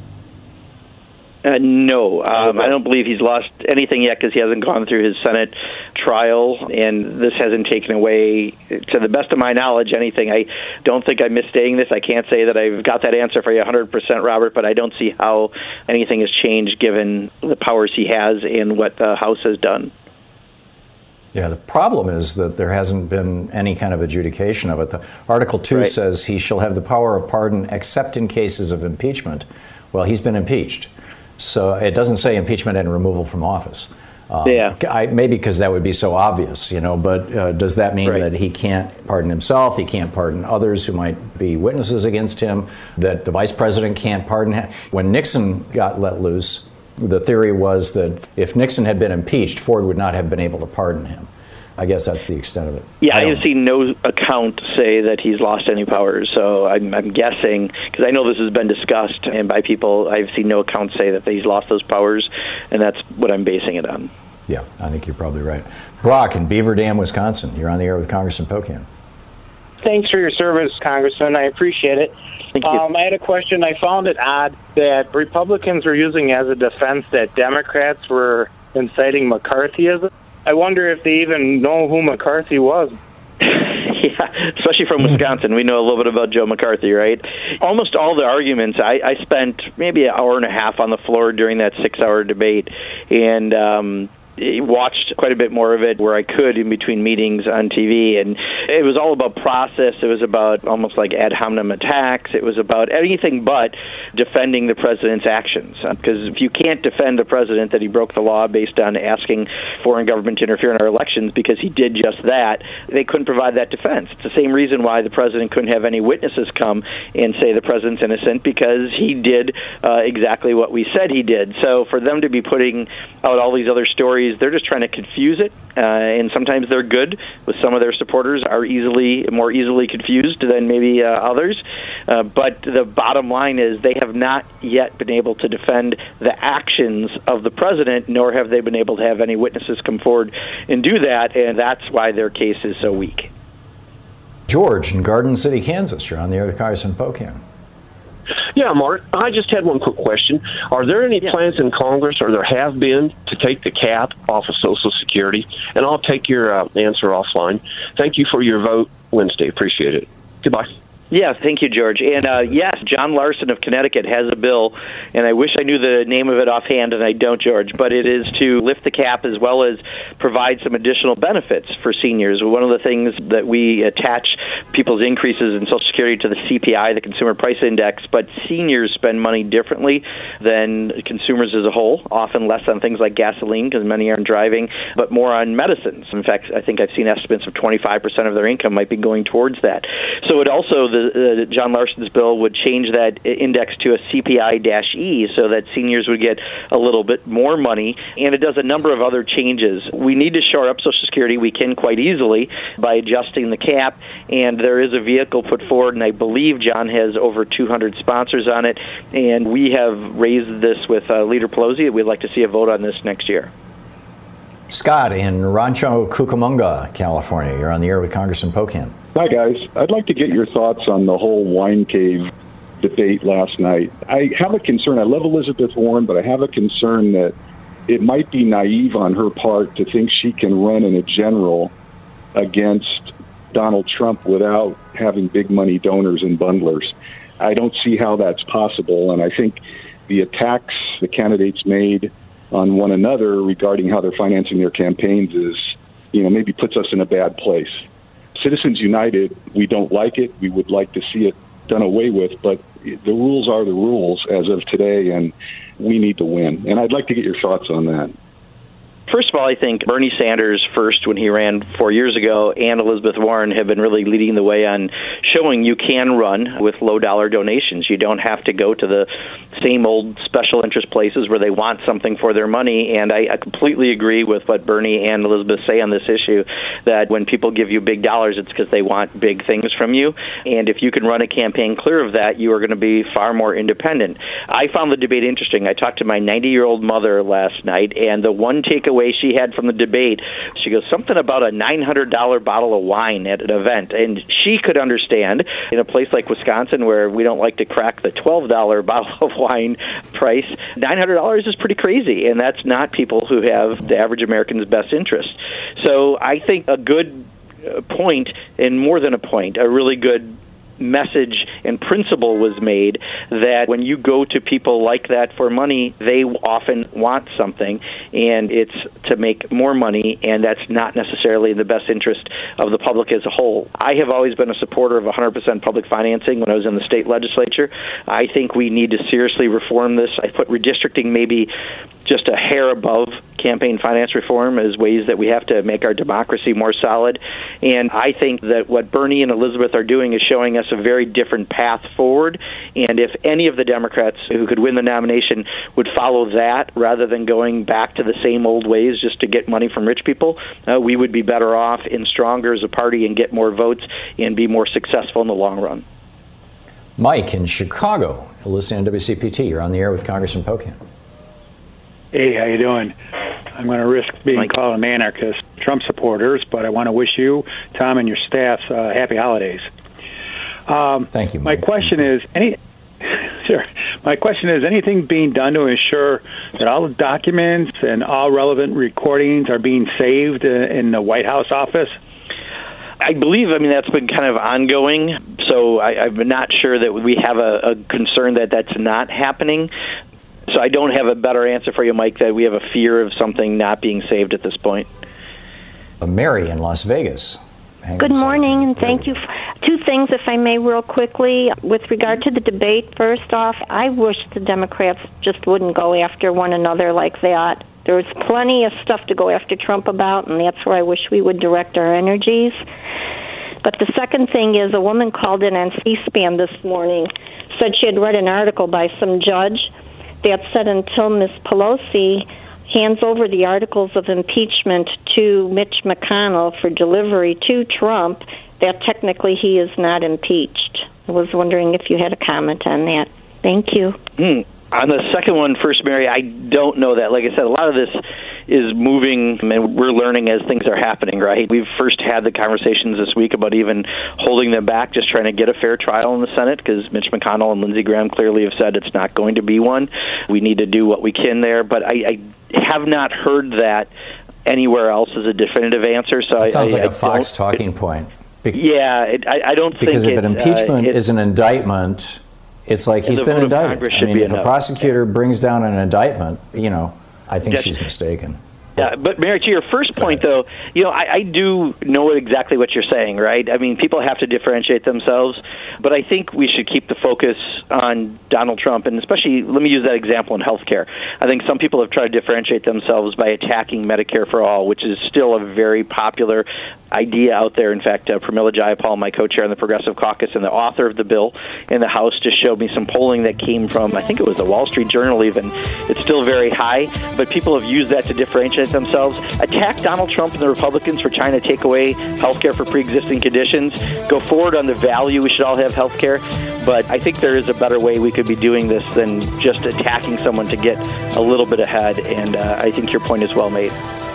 No, I don't believe he's lost anything yet because he hasn't gone through his Senate trial, and this hasn't taken away, to the best of my knowledge, anything. I don't think I'm misstating this. I can't say that I've got that answer for you 100%, Robert, but I don't see how anything has changed given the powers he has and what the House has done. Yeah, the problem is that there hasn't been any kind of adjudication of it. The Article 2 says he shall have the power of pardon except in cases of impeachment. Well, he's been impeached. So it doesn't say impeachment and removal from office. Maybe because that would be so obvious, but does that mean that he can't pardon himself, he can't pardon others who might be witnesses against him, that the vice president can't pardon him? When Nixon got let loose, the theory was that if Nixon had been impeached, Ford would not have been able to pardon him. I guess that's the extent of it. Yeah, I have seen no account say that he's lost any powers. So I'm guessing, because I know this has been discussed and by people, I've seen no account say that he's lost those powers, and that's what I'm basing it on. Yeah, I think you're probably right. Brock in Beaver Dam, Wisconsin. You're on the air with Congressman Pocan. Thanks for your service, Congressman. I appreciate it. Thank you. I had a question. I found it odd that Republicans were using as a defense that Democrats were inciting McCarthyism. I wonder if they even know who McCarthy was. Yeah, especially from Wisconsin. We know a little bit about Joe McCarthy, right? Almost all the arguments, I spent maybe an hour and a half on the floor during that 6-hour debate, and watched quite a bit more of it where I could in between meetings on TV, and it was all about process. It was about almost like ad hominem attacks. It was about anything but defending the president's actions, because if you can't defend the president that he broke the law based on asking foreign government to interfere in our elections because he did just that, they couldn't provide that defense. It's the same reason why the president couldn't have any witnesses come and say the president's innocent, because he did exactly what we said he did. So for them to be putting out all these other stories, they're just trying to confuse it, and sometimes they're good. With some of their supporters are more easily confused than maybe others. But the bottom line is they have not yet been able to defend the actions of the president, nor have they been able to have any witnesses come forward and do that, and that's why their case is so weak. George in Garden City, Kansas. You're on the air with Congressman Pocan. Yeah, Mark, I just had one quick question. Are there any plans in Congress, or there have been, to take the cap off of Social Security? And I'll take your answer offline. Thank you for your vote Wednesday. Appreciate it. Goodbye. Yeah, thank you, George. And yes, John Larson of Connecticut has a bill, and I wish I knew the name of it offhand, and I don't, George, but it is to lift the cap as well as provide some additional benefits for seniors. One of the things that we attach people's increases in Social Security to the CPI, the Consumer Price Index, but seniors spend money differently than consumers as a whole, often less on things like gasoline because many aren't driving, but more on medicines. In fact, I think I've seen estimates of 25% of their income might be going towards that. So it also, John Larson's bill would change that index to a CPI-E so that seniors would get a little bit more money, and it does a number of other changes. We need to shore up Social Security. We can quite easily by adjusting the cap, and there is a vehicle put forward, and I believe John has over 200 sponsors on it, and we have raised this with Leader Pelosi. We'd like to see a vote on this next year. Scott in Rancho Cucamonga, California. You're on the air with Congressman Pocan. Hi, guys. I'd like to get your thoughts on the whole wine cave debate last night. I have a concern. I love Elizabeth Warren, but I have a concern that it might be naive on her part to think she can run in a general against Donald Trump without having big money donors and bundlers. I don't see how that's possible, and I think the attacks the candidates made on one another regarding how they're financing their campaigns is, maybe puts us in a bad place. Citizens United, we don't like it. We would like to see it done away with, but the rules are the rules as of today, and we need to win. And I'd like to get your thoughts on that. First of all, I think Bernie Sanders first when he ran 4 years ago and Elizabeth Warren have been really leading the way on showing you can run with low-dollar donations. You don't have to go to the same old special interest places where they want something for their money, and I completely agree with what Bernie and Elizabeth say on this issue, that when people give you big dollars, it's because they want big things from you, and if you can run a campaign clear of that, you are going to be far more independent. I found the debate interesting. I talked to my 90-year-old mother last night, and the one takeaway she had from the debate, she goes, something about a $900 bottle of wine at an event. And she could understand in a place like Wisconsin where we don't like to crack the $12 bottle of wine price, $900 is pretty crazy. And that's not people who have the average American's best interest. So I think a good point, and more than a point, a really good message and principle was made that when you go to people like that for money, they often want something, and it's to make more money, and that's not necessarily in the best interest of the public as a whole. I have always been a supporter of 100% public financing when I was in the state legislature. I think we need to seriously reform this. I put redistricting maybe just a hair above campaign finance reform as ways that we have to make our democracy more solid. And I think that what Bernie and Elizabeth are doing is showing us a very different path forward. And if any of the Democrats who could win the nomination would follow that rather than going back to the same old ways just to get money from rich people, we would be better off and stronger as a party and get more votes and be more successful in the long run. Mike in Chicago, listening to WCPT. You're on the air with Congressman Pocan. Hey, how you doing? I'm going to risk being called an anarchist, Trump supporters, but I want to wish you, Tom, and your staff happy holidays. Thank you, Mike. My question is, anything being done to ensure that all the documents and all relevant recordings are being saved in the White House office? I believe, that's been kind of ongoing, so I'm not sure that we have a concern that that's not happening. So I don't have a better answer for you, Mike, that we have a fear of something not being saved at this point. Mary in Las Vegas. Good morning, and thank you. Two things, if I may, real quickly. With regard to the debate, first off, I wish the Democrats just wouldn't go after one another like that. There's plenty of stuff to go after Trump about, and that's where I wish we would direct our energies. But the second thing is a woman called in on C-SPAN this morning, said she had read an article by some judge that said until Ms. Pelosi hands over the articles of impeachment to Mitch McConnell for delivery to Trump, that technically he is not impeached. I was wondering if you had a comment on that. Thank you. On the second one first, Mary, I don't know that. Like I said, a lot of this is moving, and we're learning as things are happening, right? We've first had the conversations this week about even holding them back, just trying to get a fair trial in the Senate, because Mitch McConnell and Lindsey Graham clearly have said it's not going to be one. We need to do what we can there, but I have not heard that anywhere else as a definitive answer. So it sounds like a Fox talking point. I don't think because if an impeachment is an indictment, it's like he's been indicted. If a prosecutor brings down an indictment, I think she's mistaken. Yeah, but Mary, to your first point, though, I do know exactly what you're saying, right? People have to differentiate themselves, but I think we should keep the focus on Donald Trump, and especially, let me use that example in healthcare. I think some people have tried to differentiate themselves by attacking Medicare for All, which is still a very popular idea out there. In fact, Pramila Jayapal, my co-chair in the Progressive Caucus and the author of the bill in the House, just showed me some polling that came from, I think it was the Wall Street Journal even. It's still very high, but people have used that to differentiate themselves. Attack Donald Trump and the Republicans for trying to take away health care for pre-existing conditions. Go forward on the value we should all have health care, but I think there is a better way we could be doing this than just attacking someone to get a little bit ahead, and I think your point is well made.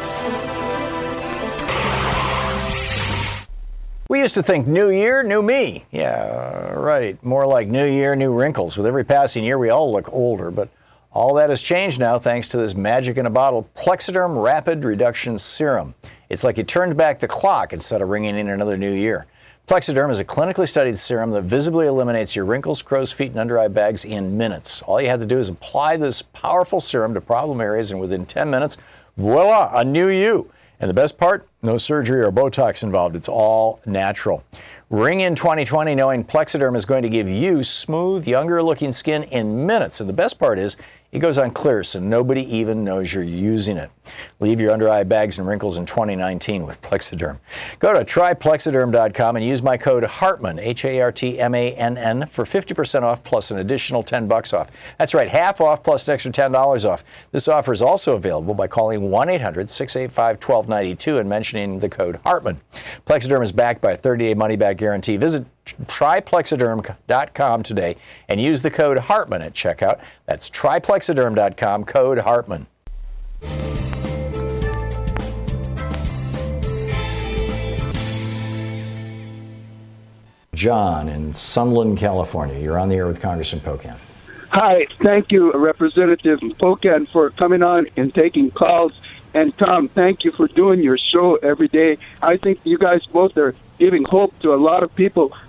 We used to think new year, new me. Yeah, right. More like new year, new wrinkles. With every passing year, we all look older, but all that has changed now thanks to this magic in a bottle Plexaderm Rapid Reduction Serum. It's like you turned back the clock instead of ringing in another new year. Plexaderm is a clinically studied serum that visibly eliminates your wrinkles, crow's feet, and under-eye bags in minutes. All you have to do is apply this powerful serum to problem areas, and within 10 minutes, voila, a new you. And the best part, no surgery or Botox involved. It's all natural. Ring in 2020 knowing Plexaderm is going to give you smooth, younger-looking skin in minutes. And the best part is, it goes on clear, so nobody even knows you're using it. Leave your under-eye bags and wrinkles in 2019 with Plexaderm. Go to tryplexaderm.com and use my code Hartmann, Hartmann, for 50% off plus an additional $10 off. That's right, half off plus an extra $10 off. This offer is also available by calling 1-800-685-1292 and mentioning the code Hartmann. Plexaderm is backed by a 30-day money-back guarantee. Visit tryplexaderm.com today and use the code Hartmann at checkout. That's tryplexaderm.com, code Hartmann. John in Sunland, California. You're on the air with Congressman Pocan. Hi, thank you, Representative Pocan, for coming on and taking calls. And Tom, thank you for doing your show every day. I think you guys both are giving hope to a lot of people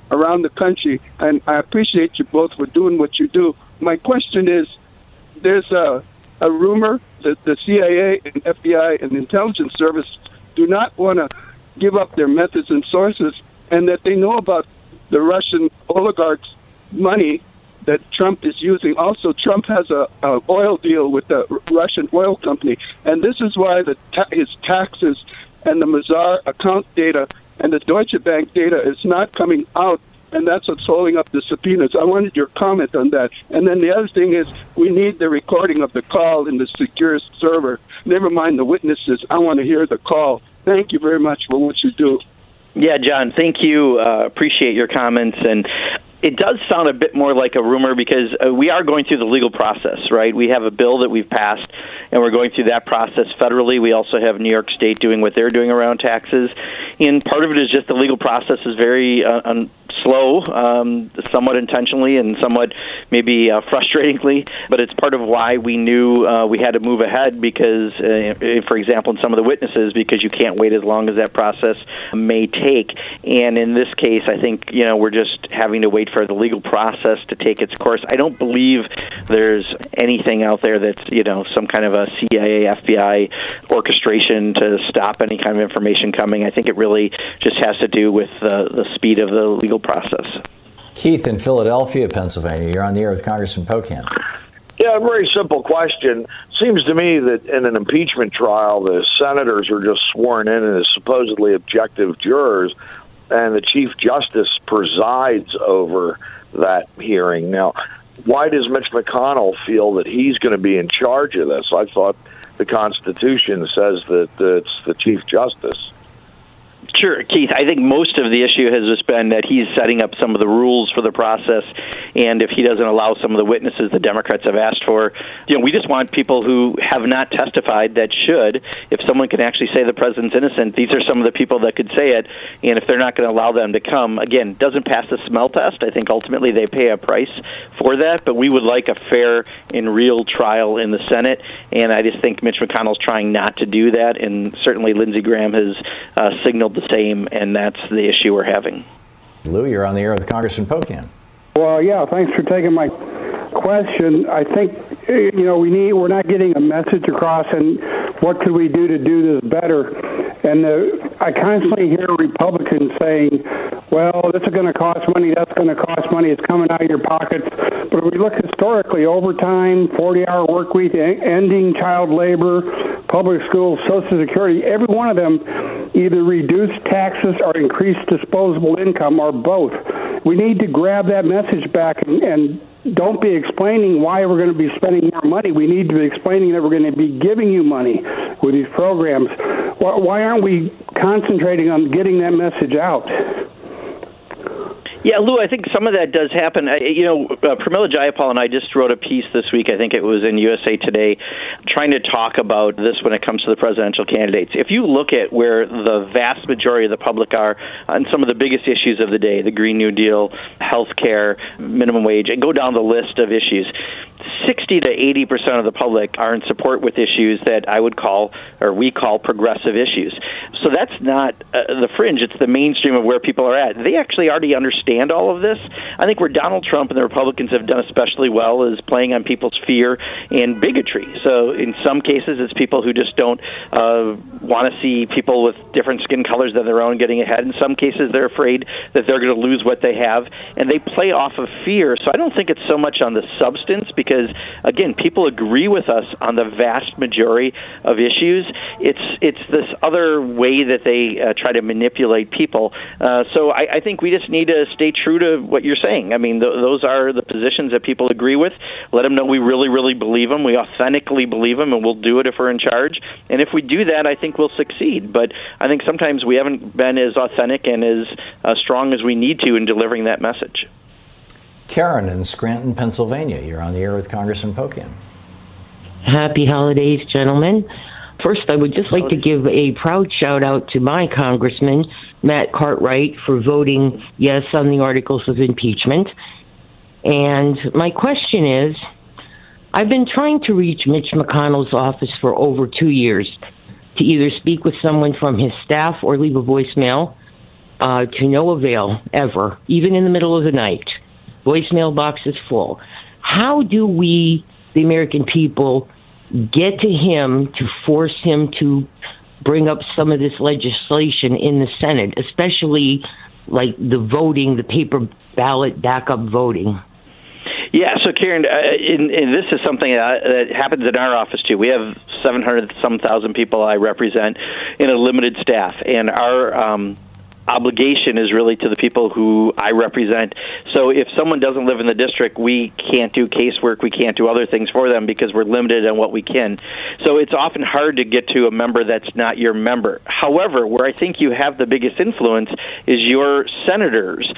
around the country, and I appreciate you both for doing what you do. My question is, there's a rumor that the CIA and FBI and the intelligence service do not want to give up their methods and sources, and that they know about the Russian oligarchs' money that Trump is using. Also, Trump has a oil deal with the Russian oil company, and this is why his taxes and the Mazar account data and the Deutsche Bank data is not coming out, and that's what's holding up the subpoenas. I wanted your comment on that. And then the other thing is, we need the recording of the call in the secure server. Never mind the witnesses. I want to hear the call. Thank you very much for what you do. Yeah, John, thank you. Appreciate your comments. And it does sound a bit more like a rumor because we are going through the legal process, right? We have a bill that we've passed, and we're going through that process federally. We also have New York State doing what they're doing around taxes. And part of it is just the legal process is very slow, somewhat intentionally and somewhat maybe frustratingly, but it's part of why we knew we had to move ahead because, for example, in some of the witnesses, because you can't wait as long as that process may take. And in this case, I think, we're just having to wait for the legal process to take its course. I don't believe there's anything out there that's, some kind of a CIA, FBI orchestration to stop any kind of information coming. I think it really just has to do with the speed of the legal process. Keith in Philadelphia, Pennsylvania. You're on the air with Congressman Pocan. Yeah, a very simple question. Seems to me that in an impeachment trial, the senators are just sworn in as supposedly objective jurors, and the Chief Justice presides over that hearing. Now, why does Mitch McConnell feel that he's going to be in charge of this? I thought the Constitution says that it's the Chief Justice. Sure, Keith. I think most of the issue has just been that he's setting up some of the rules for the process, and if he doesn't allow some of the witnesses the Democrats have asked for, we just want people who have not testified that should. If someone can actually say the president's innocent, these are some of the people that could say it, and if they're not going to allow them to come, again, doesn't pass the smell test. I think ultimately they pay a price for that, but we would like a fair and real trial in the Senate, and I just think Mitch McConnell's trying not to do that, and certainly Lindsey Graham has signaled the same, and that's the issue we're having. Lou, you're on the air with Congressman Pocan. Well, yeah, thanks for taking my question. I think, we're not getting a message across, and what could we do to do this better? And I constantly hear Republicans saying, well, this is going to cost money, that's going to cost money, it's coming out of your pockets. But if we look historically, overtime, 40-hour work week, ending child labor, public schools, Social Security, every one of them either reduced taxes or increased disposable income or both. We need to grab that message back and don't be explaining why we're going to be spending more money. We need to be explaining that we're going to be giving you money with these programs. Why aren't we concentrating on getting that message out? Yeah, Lou, I think some of that does happen. Pramila Jayapal and I just wrote a piece this week, I think it was in USA Today, trying to talk about this when it comes to the presidential candidates. If you look at where the vast majority of the public are on some of the biggest issues of the day, the Green New Deal, health care, minimum wage, and go down the list of issues, 60 to 80% of the public are in support with issues that I would call, or we call, progressive issues. So that's not the fringe, it's the mainstream of where people are at. They actually already understand all of this. I think where Donald Trump and the Republicans have done especially well is playing on people's fear and bigotry. So in some cases, it's people who just don't want to see people with different skin colors than their own getting ahead. In some cases, they're afraid that they're going to lose what they have, and they play off of fear. So I don't think it's so much on the substance because, again, people agree with us on the vast majority of issues. It's this other way that they try to manipulate people. So I think we just need to stay true to what you're saying. I mean, those are the positions that people agree with. Let them know we really, really believe them. We authentically believe them, and we'll do it if we're in charge. And if we do that, I think we'll succeed. But I think sometimes we haven't been as authentic and as strong as we need to in delivering that message. Karen in Scranton, Pennsylvania. You're on the air with Congressman Pocan. Happy holidays, gentlemen. First, I would just like to give a proud shout-out to my congressman, Matt Cartwright, for voting yes on the articles of impeachment. And my question is, I've been trying to reach Mitch McConnell's office for over 2 years to either speak with someone from his staff or leave a voicemail. to no avail ever, even in the middle of the night. Voicemail box is full. How do we, the American people, get to him to force him to bring up some of this legislation in the Senate, especially like the voting, the paper ballot backup voting? Yeah, so Karen, and this is something that happens in our office too. We have 700-some thousand people I represent in a limited staff, and our obligation is really to the people who I represent. So if someone doesn't live in the district, we can't do casework, we can't do other things for them because we're limited on what we can. So it's often hard to get to a member that's not your member. However, where I think you have the biggest influence is your senators.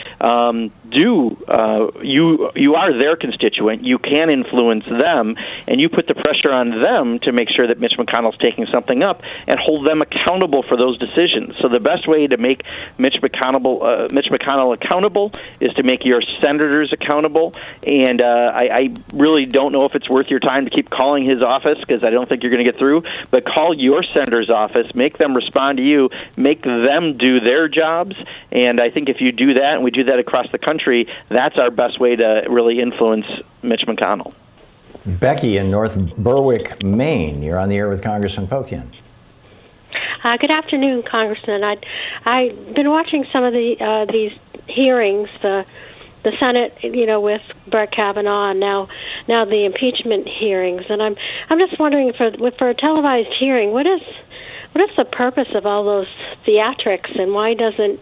You are their constituent. You can influence them, and you put the pressure on them to make sure that Mitch McConnell's taking something up and hold them accountable for those decisions. So the best way to make Mitch McConnell accountable is to make your senators accountable. And I really don't know if it's worth your time to keep calling his office because I don't think you're going to get through. But call your senator's office, make them respond to you, make them do their jobs. And I think if you do that, and we do that across the country, that's our best way to really influence Mitch McConnell. Becky in North Berwick, Maine. You're on the air with Congressman Pocan. Good afternoon, Congressman. I've been watching some of these hearings, the Senate, with Brett Kavanaugh, and now the impeachment hearings, and I'm just wondering for a televised hearing, what is the purpose of all those theatrics, and why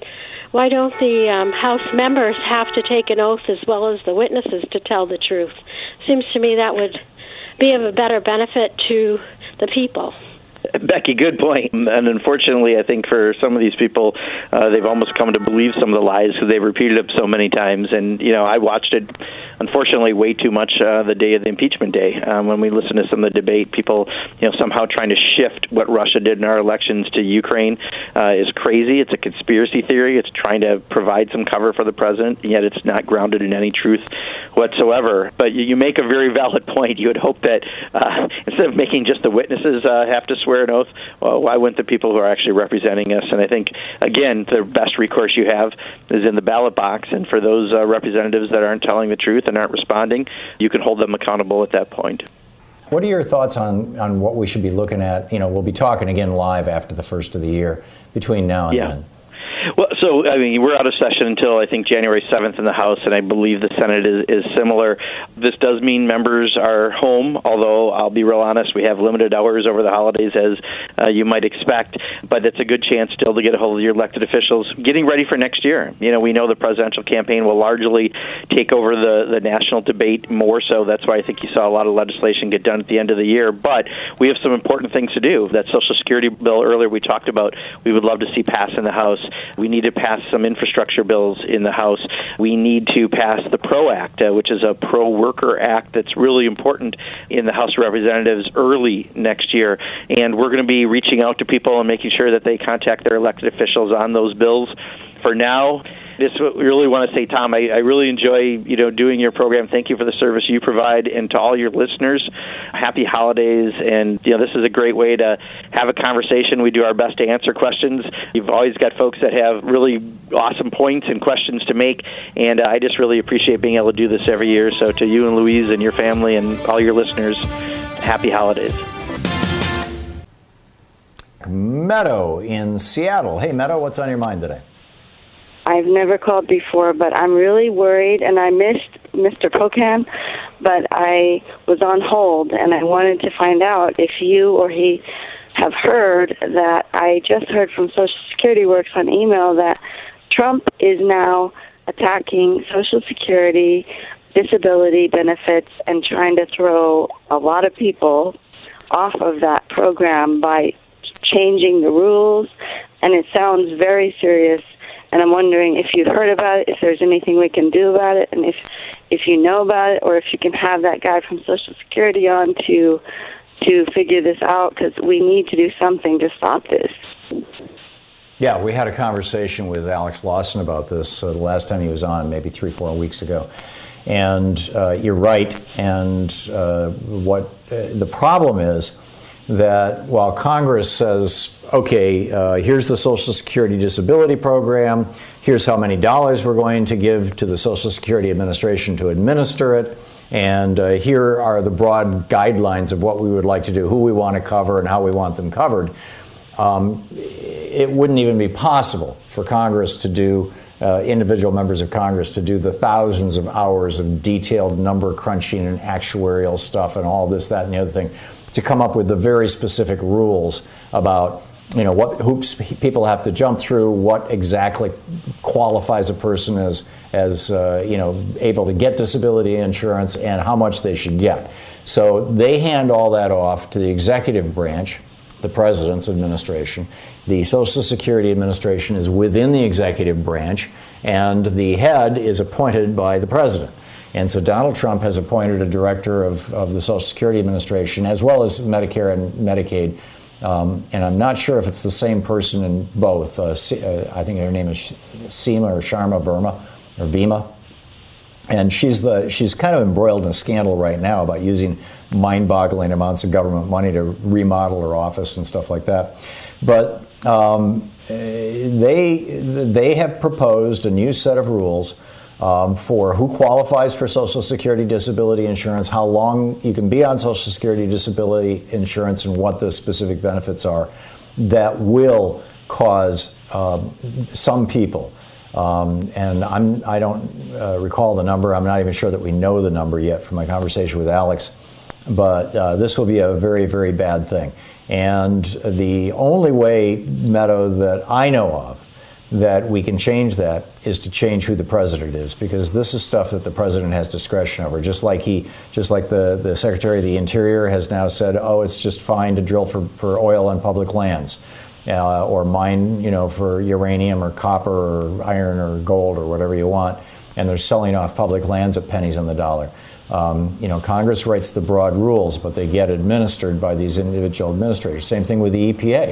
don't the House members have to take an oath as well as the witnesses to tell the truth? Seems to me that would be of a better benefit to the people. Becky, good point. And unfortunately, I think for some of these people, they've almost come to believe some of the lies because they've repeated it so many times. And, I watched it, unfortunately, way too much the day of the impeachment day. When we listen to some of the debate, people, somehow trying to shift what Russia did in our elections to Ukraine is crazy. It's a conspiracy theory. It's trying to provide some cover for the president, yet it's not grounded in any truth whatsoever. But you make a very valid point. You would hope that instead of making just the witnesses have to swear an oath, well, why wouldn't the people who are actually representing us? And I think, again, the best recourse you have is in the ballot box. And for those representatives that aren't telling the truth and aren't responding, you can hold them accountable at that point. What are your thoughts on what we should be looking at? We'll be talking again live after the first of the year between now and then. Well, so, we're out of session until, I think, January 7th in the House, and I believe the Senate is similar. This does mean members are home, although I'll be real honest, we have limited hours over the holidays, as you might expect, but it's a good chance still to get a hold of your elected officials getting ready for next year. We know the presidential campaign will largely take over the national debate more so. That's why I think you saw a lot of legislation get done at the end of the year, but we have some important things to do. That Social Security bill earlier we talked about, we would love to see pass in the House. We need to pass some infrastructure bills in the House. We need to pass the PRO Act, which is a pro-worker act that's really important in the House of Representatives early next year. And we're going to be reaching out to people and making sure that they contact their elected officials on those bills. For now, this is what we really want to say, Tom. I really enjoy, doing your program. Thank you for the service you provide, and to all your listeners, happy holidays. And this is a great way to have a conversation. We do our best to answer questions. You've always got folks that have really awesome points and questions to make, and I just really appreciate being able to do this every year. So to you and Louise and your family and all your listeners, happy holidays. Meadow in Seattle. Hey, Meadow, what's on your mind today? I've never called before, but I'm really worried, and I missed Mr. Pocan, but I was on hold, and I wanted to find out if you or he have heard that I just heard from Social Security Works on email that Trump is now attacking Social Security, disability benefits, and trying to throw a lot of people off of that program by changing the rules, and it sounds very serious. And I'm wondering if you've heard about it, if there's anything we can do about it, and if you know about it, or if you can have that guy from Social Security on to figure this out, because we need to do something to stop this. Yeah, we had a conversation with Alex Lawson about this the last time he was on, maybe 3-4 weeks ago. And you're right. And what the problem is that while Congress says, okay, here's the Social Security disability program, here's how many dollars we're going to give to the Social Security Administration to administer it, and here are the broad guidelines of what we would like to do, who we want to cover and how we want them covered, it wouldn't even be possible for Congress to do, individual members of Congress to do the thousands of hours of detailed number crunching and actuarial stuff and all this, that, and the other thing, to come up with the very specific rules about, what hoops people have to jump through, what exactly qualifies a person as able to get disability insurance, and how much they should get. So they hand all that off to the executive branch, the president's administration. The Social Security Administration is within the executive branch, and the head is appointed by the president. And so Donald Trump has appointed a director of the Social Security Administration, as well as Medicare and Medicaid. And I'm not sure if it's the same person in both. I think her name is Seema or Sharma Verma, or Vima. And she's kind of embroiled in a scandal right now about using mind-boggling amounts of government money to remodel her office and stuff like that. But they have proposed a new set of rules for who qualifies for Social Security disability insurance, how long you can be on Social Security disability insurance, and what the specific benefits are that will cause some people. And I don't recall the number. I'm not even sure that we know the number yet from my conversation with Alex. But this will be a very, very bad thing. And the only way, Meadow, that I know of that we can change that is to change who the president is, because this is stuff that the president has discretion over. Just like the Secretary of the Interior has now said, oh, it's just fine to drill for oil on public lands. Or mine, for uranium or copper or iron or gold or whatever you want, and they're selling off public lands at pennies on the dollar. Congress writes the broad rules, but they get administered by these individual administrators. Same thing with the EPA.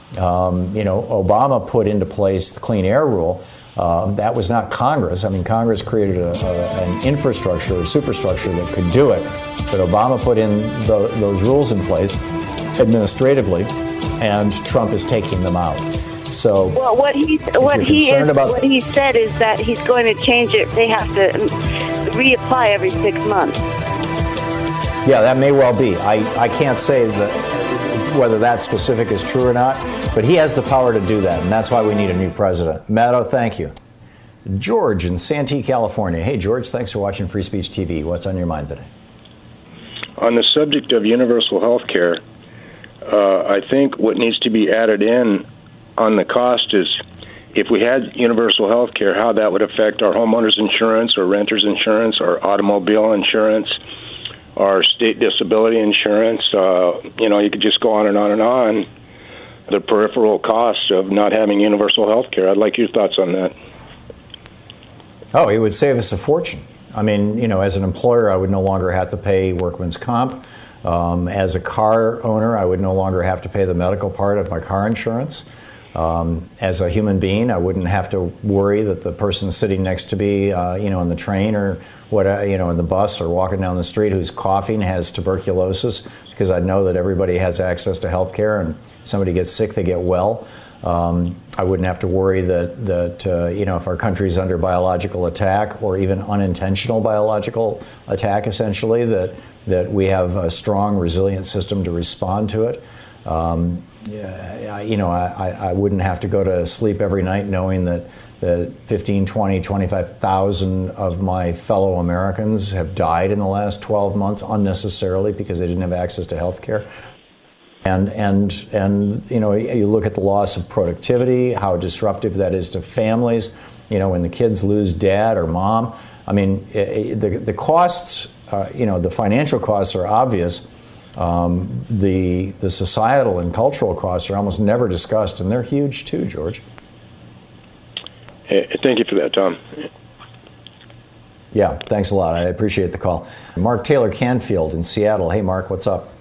Obama put into place the Clean Air Rule. That was not Congress. I mean, Congress created an infrastructure or superstructure that could do it, but Obama put in those rules in place administratively, and Trump is taking them out. So, well, what he said is that he's going to change it. They have to reapply every 6 months. Yeah, that may well be. I can't say whether that specific is true or not, but he has the power to do that, and that's why we need a new president. Maddo, thank you. George in Santee, California. Hey, George, thanks for watching Free Speech TV. What's on your mind today? On the subject of universal health care, I think what needs to be added in on the cost is if we had universal health care, how that would affect our homeowners insurance or renters insurance or automobile insurance or state disability insurance. You could just go on and on and on. The peripheral costs of not having universal health care. I'd like your thoughts on that. Oh, it would save us a fortune. I mean, as an employer, I would no longer have to pay workman's comp. As a car owner, I would no longer have to pay the medical part of my car insurance. As a human being, I wouldn't have to worry that the person sitting next to me, in the train or in the bus or walking down the street who's coughing has tuberculosis, because I know that everybody has access to health care, and if somebody gets sick, they get well. I wouldn't have to worry that if our country's under biological attack or even unintentional biological attack, essentially, that we have a strong, resilient system to respond to it. I wouldn't have to go to sleep every night knowing that 15, 20, 25,000 of my fellow Americans have died in the last 12 months unnecessarily because they didn't have access to health care. And you look at the loss of productivity, how disruptive that is to families, when the kids lose dad or mom. I mean, the costs, the financial costs are obvious. The societal and cultural costs are almost never discussed, and they're huge too, George. Thank you for that, Tom. Yeah, thanks a lot. I appreciate the call. Mark Taylor Canfield in Seattle. Hey, Mark, what's up?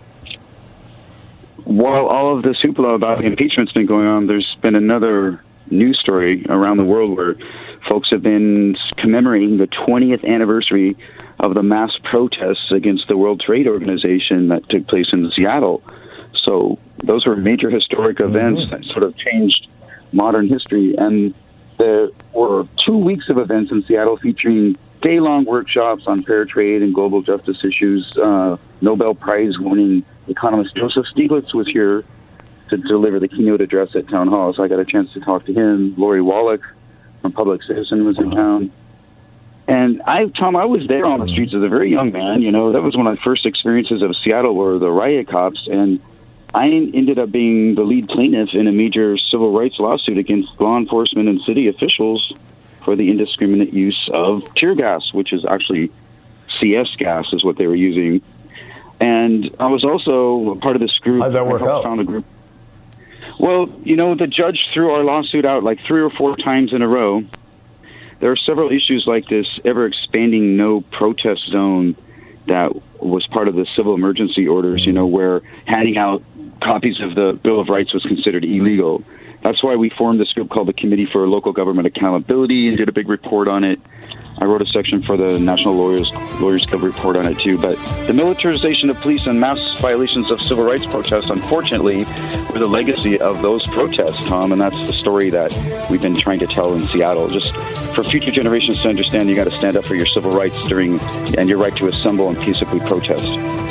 While all of the hoopla about impeachment's been going on, there's been another news story around the world where folks have been commemorating the 20th anniversary of the mass protests against the World Trade Organization that took place in Seattle. So those were major historic events that sort of changed modern history. And there were 2 weeks of events in Seattle featuring day-long workshops on fair trade and global justice issues. Nobel Prize-winning economist Joseph Stiglitz was here to deliver the keynote address at Town Hall, so I got a chance to talk to him. Lori Wallach from Public Citizen was in town. And Tom, I was there on the streets as a very young man. You know, that was one of my first experiences of Seattle were the riot cops, and I ended up being the lead plaintiff in a major civil rights lawsuit against law enforcement and city officials for the indiscriminate use of tear gas, which is actually CS gas is what they were using. And I was also a part of this group. How'd that work out? Found a group. Well, you know, the judge threw our lawsuit out like 3 or 4 times in a row. There are several issues like this ever-expanding no protest zone that was part of the civil emergency orders, you know, where handing out copies of the Bill of Rights was considered illegal. That's why we formed this group called the Committee for Local Government Accountability and did a big report on it. I wrote a section for the National Lawyers Club report on it, too. But the militarization of police and mass violations of civil rights protests, unfortunately, were the legacy of those protests, Tom, and that's the story that we've been trying to tell in Seattle. Just for future generations to understand, you got to stand up for your civil rights and your right to assemble and peaceably protest.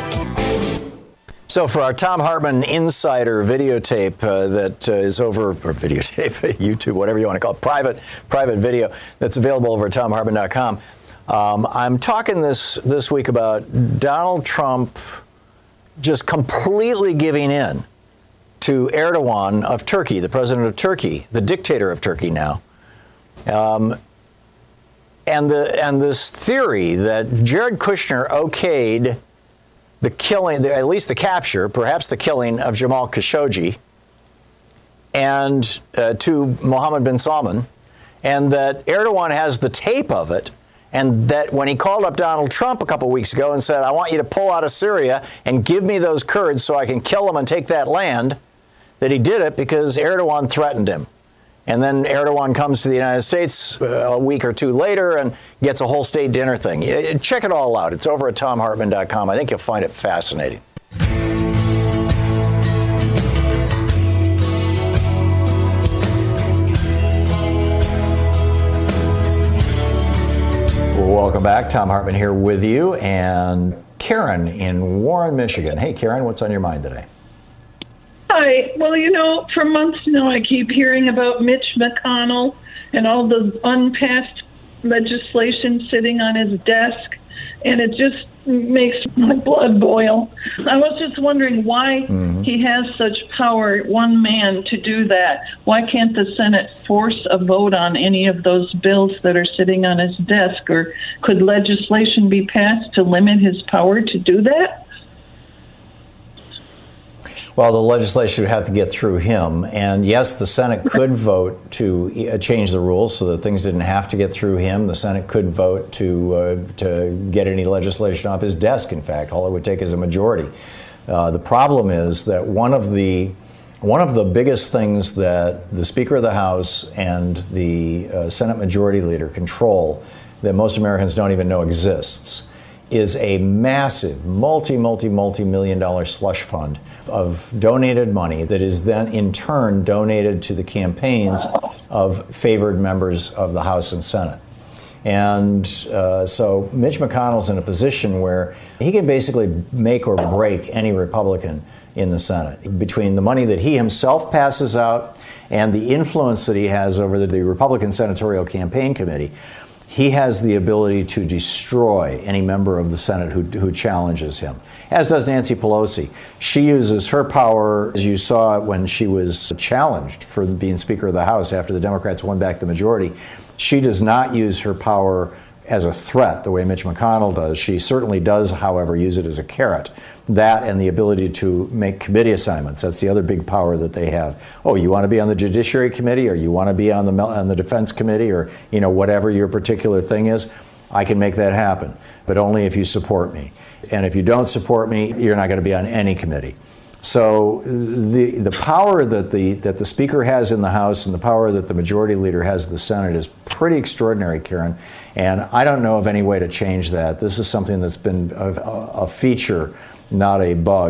So for our Thom Hartmann Insider videotape that is over, or videotape, YouTube, whatever you want to call it, private video that's available over at ThomHartmann.com. I'm talking this week about Donald Trump just completely giving in to Erdogan of Turkey, the president of Turkey, the dictator of Turkey now. And this theory that Jared Kushner okayed the killing, at least the capture, perhaps the killing of Jamal Khashoggi and to Mohammed bin Salman, and that Erdogan has the tape of it, and that when he called up Donald Trump a couple weeks ago and said, I want you to pull out of Syria and give me those Kurds so I can kill them and take that land, that he did it because Erdogan threatened him. And then Erdogan comes to the United States a week or 2 later and gets a whole state dinner thing. Check it all out. It's over at ThomHartmann.com. I think you'll find it fascinating. Welcome back. Thom Hartmann here with you. And Karen in Warren, Michigan. Hey, Karen, what's on your mind today? Hi. Well, you know, for months now I keep hearing about Mitch McConnell and all the unpassed legislation sitting on his desk, and it just makes my blood boil. I was just wondering why he has such power, one man, to do that. Why can't the Senate force a vote on any of those bills that are sitting on his desk, or could legislation be passed to limit his power to do that? Well, the legislation would have to get through him. And yes, the Senate could vote to change the rules so that things didn't have to get through him. The Senate could vote to get any legislation off his desk, in fact. All it would take is a majority. The problem is that one of the biggest things that the Speaker of the House and the Senate Majority Leader control that most Americans don't even know exists is a massive multi-million-dollar slush fund of donated money that is then in turn donated to the campaigns of favored members of the House and Senate. And so Mitch McConnell's in a position where he can basically make or break any Republican in the Senate. Between the money that he himself passes out and the influence that he has over the Republican Senatorial Campaign Committee, he has the ability to destroy any member of the Senate who challenges him, as does Nancy Pelosi. She uses her power, as you saw when she was challenged for being Speaker of the House after the Democrats won back the majority. She does not use her power as a threat the way Mitch McConnell does. She certainly does, however, use it as a carrot. That and the ability to make committee assignments. That's the other big power that they have. Oh, you want to be on the Judiciary Committee, or you want to be on the Defense Committee, or whatever your particular thing is, I can make that happen, but only if you support me. And if you don't support me, you're not going to be on any committee. So the power that the Speaker has in the House and the power that the Majority Leader has in the Senate is pretty extraordinary, Karen. And I don't know of any way to change that. This is something that's been a feature, not a bug,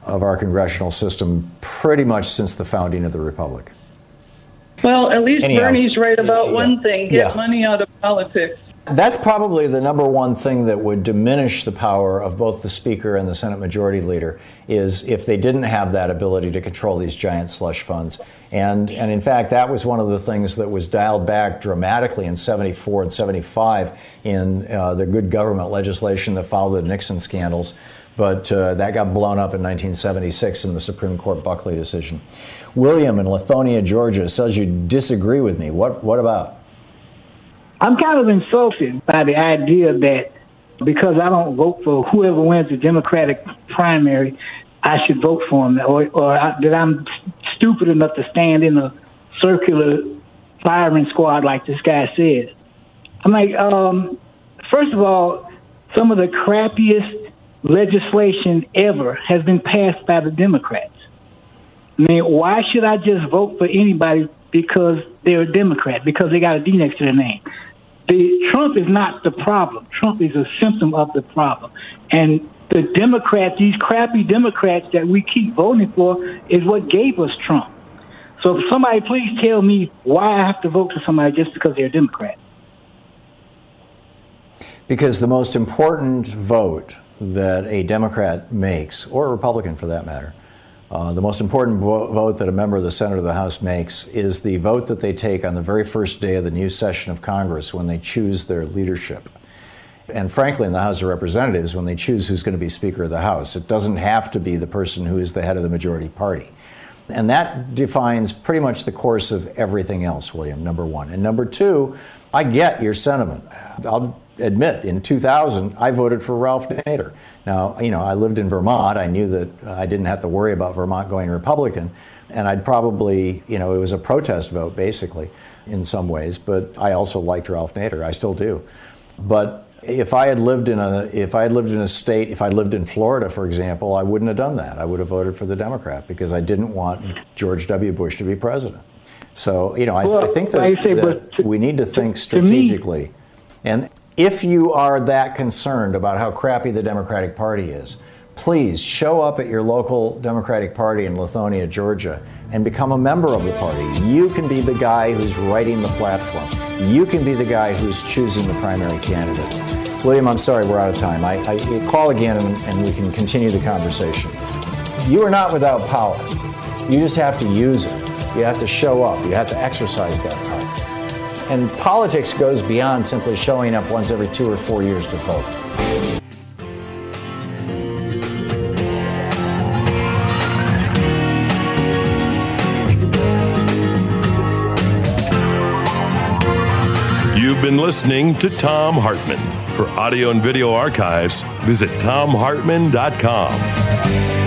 of our congressional system pretty much since the founding of the Republic. Well, at least Anyhow, Bernie's right about one thing: get money out of politics. That's probably the number one thing that would diminish the power of both the Speaker and the Senate Majority Leader, is if they didn't have that ability to control these giant slush funds. And in fact, that was one of the things that was dialed back dramatically in 74 and 75 in the good government legislation that followed the Nixon scandals. But that got blown up in 1976 in the Supreme Court Buckley decision. William in Lithonia, Georgia, says you disagree with me. What about? I'm kind of insulted by the idea that because I don't vote for whoever wins the Democratic primary, I should vote for him, or that I'm stupid enough to stand in a circular firing squad like this guy says. I'm like, first of all, some of the crappiest legislation ever has been passed by the Democrats. I mean, why should I just vote for anybody because they're a Democrat, because they got a D next to their name? Trump is not the problem. Trump is a symptom of the problem. And the Democrats, these crappy Democrats that we keep voting for, is what gave us Trump. So if somebody please tell me why I have to vote for somebody just because they're a Democrat. Because the most important vote that a Democrat makes, or a Republican for that matter, the most important vote that a member of the Senate or the House makes is the vote that they take on the very first day of the new session of Congress when they choose their leadership. And frankly, in the House of Representatives, when they choose who's going to be Speaker of the House, it doesn't have to be the person who is the head of the majority party. And that defines pretty much the course of everything else, William, number one. And number two, I get your sentiment. I'll admit, in 2000, I voted for Ralph Nader. Now, I lived in Vermont. I knew that I didn't have to worry about Vermont going Republican. And I'd probably, it was a protest vote, basically, in some ways. But I also liked Ralph Nader. I still do. But if I had lived in a state, if I lived in Florida, for example, I wouldn't have done that. I would have voted for the Democrat because I didn't want George W. Bush to be president. So, I think that we need to think strategically. And if you are that concerned about how crappy the Democratic Party is, please show up at your local Democratic Party in Lithonia, Georgia, and become a member of the party. You can be the guy who's writing the platform. You can be the guy who's choosing the primary candidates. William, I'm sorry, we're out of time. I call again and we can continue the conversation. You are not without power. You just have to use it. You have to show up. You have to exercise that power. And politics goes beyond simply showing up once every 2 or 4 years to vote. You've been listening to Thom Hartmann. For audio and video archives, visit thomhartmann.com.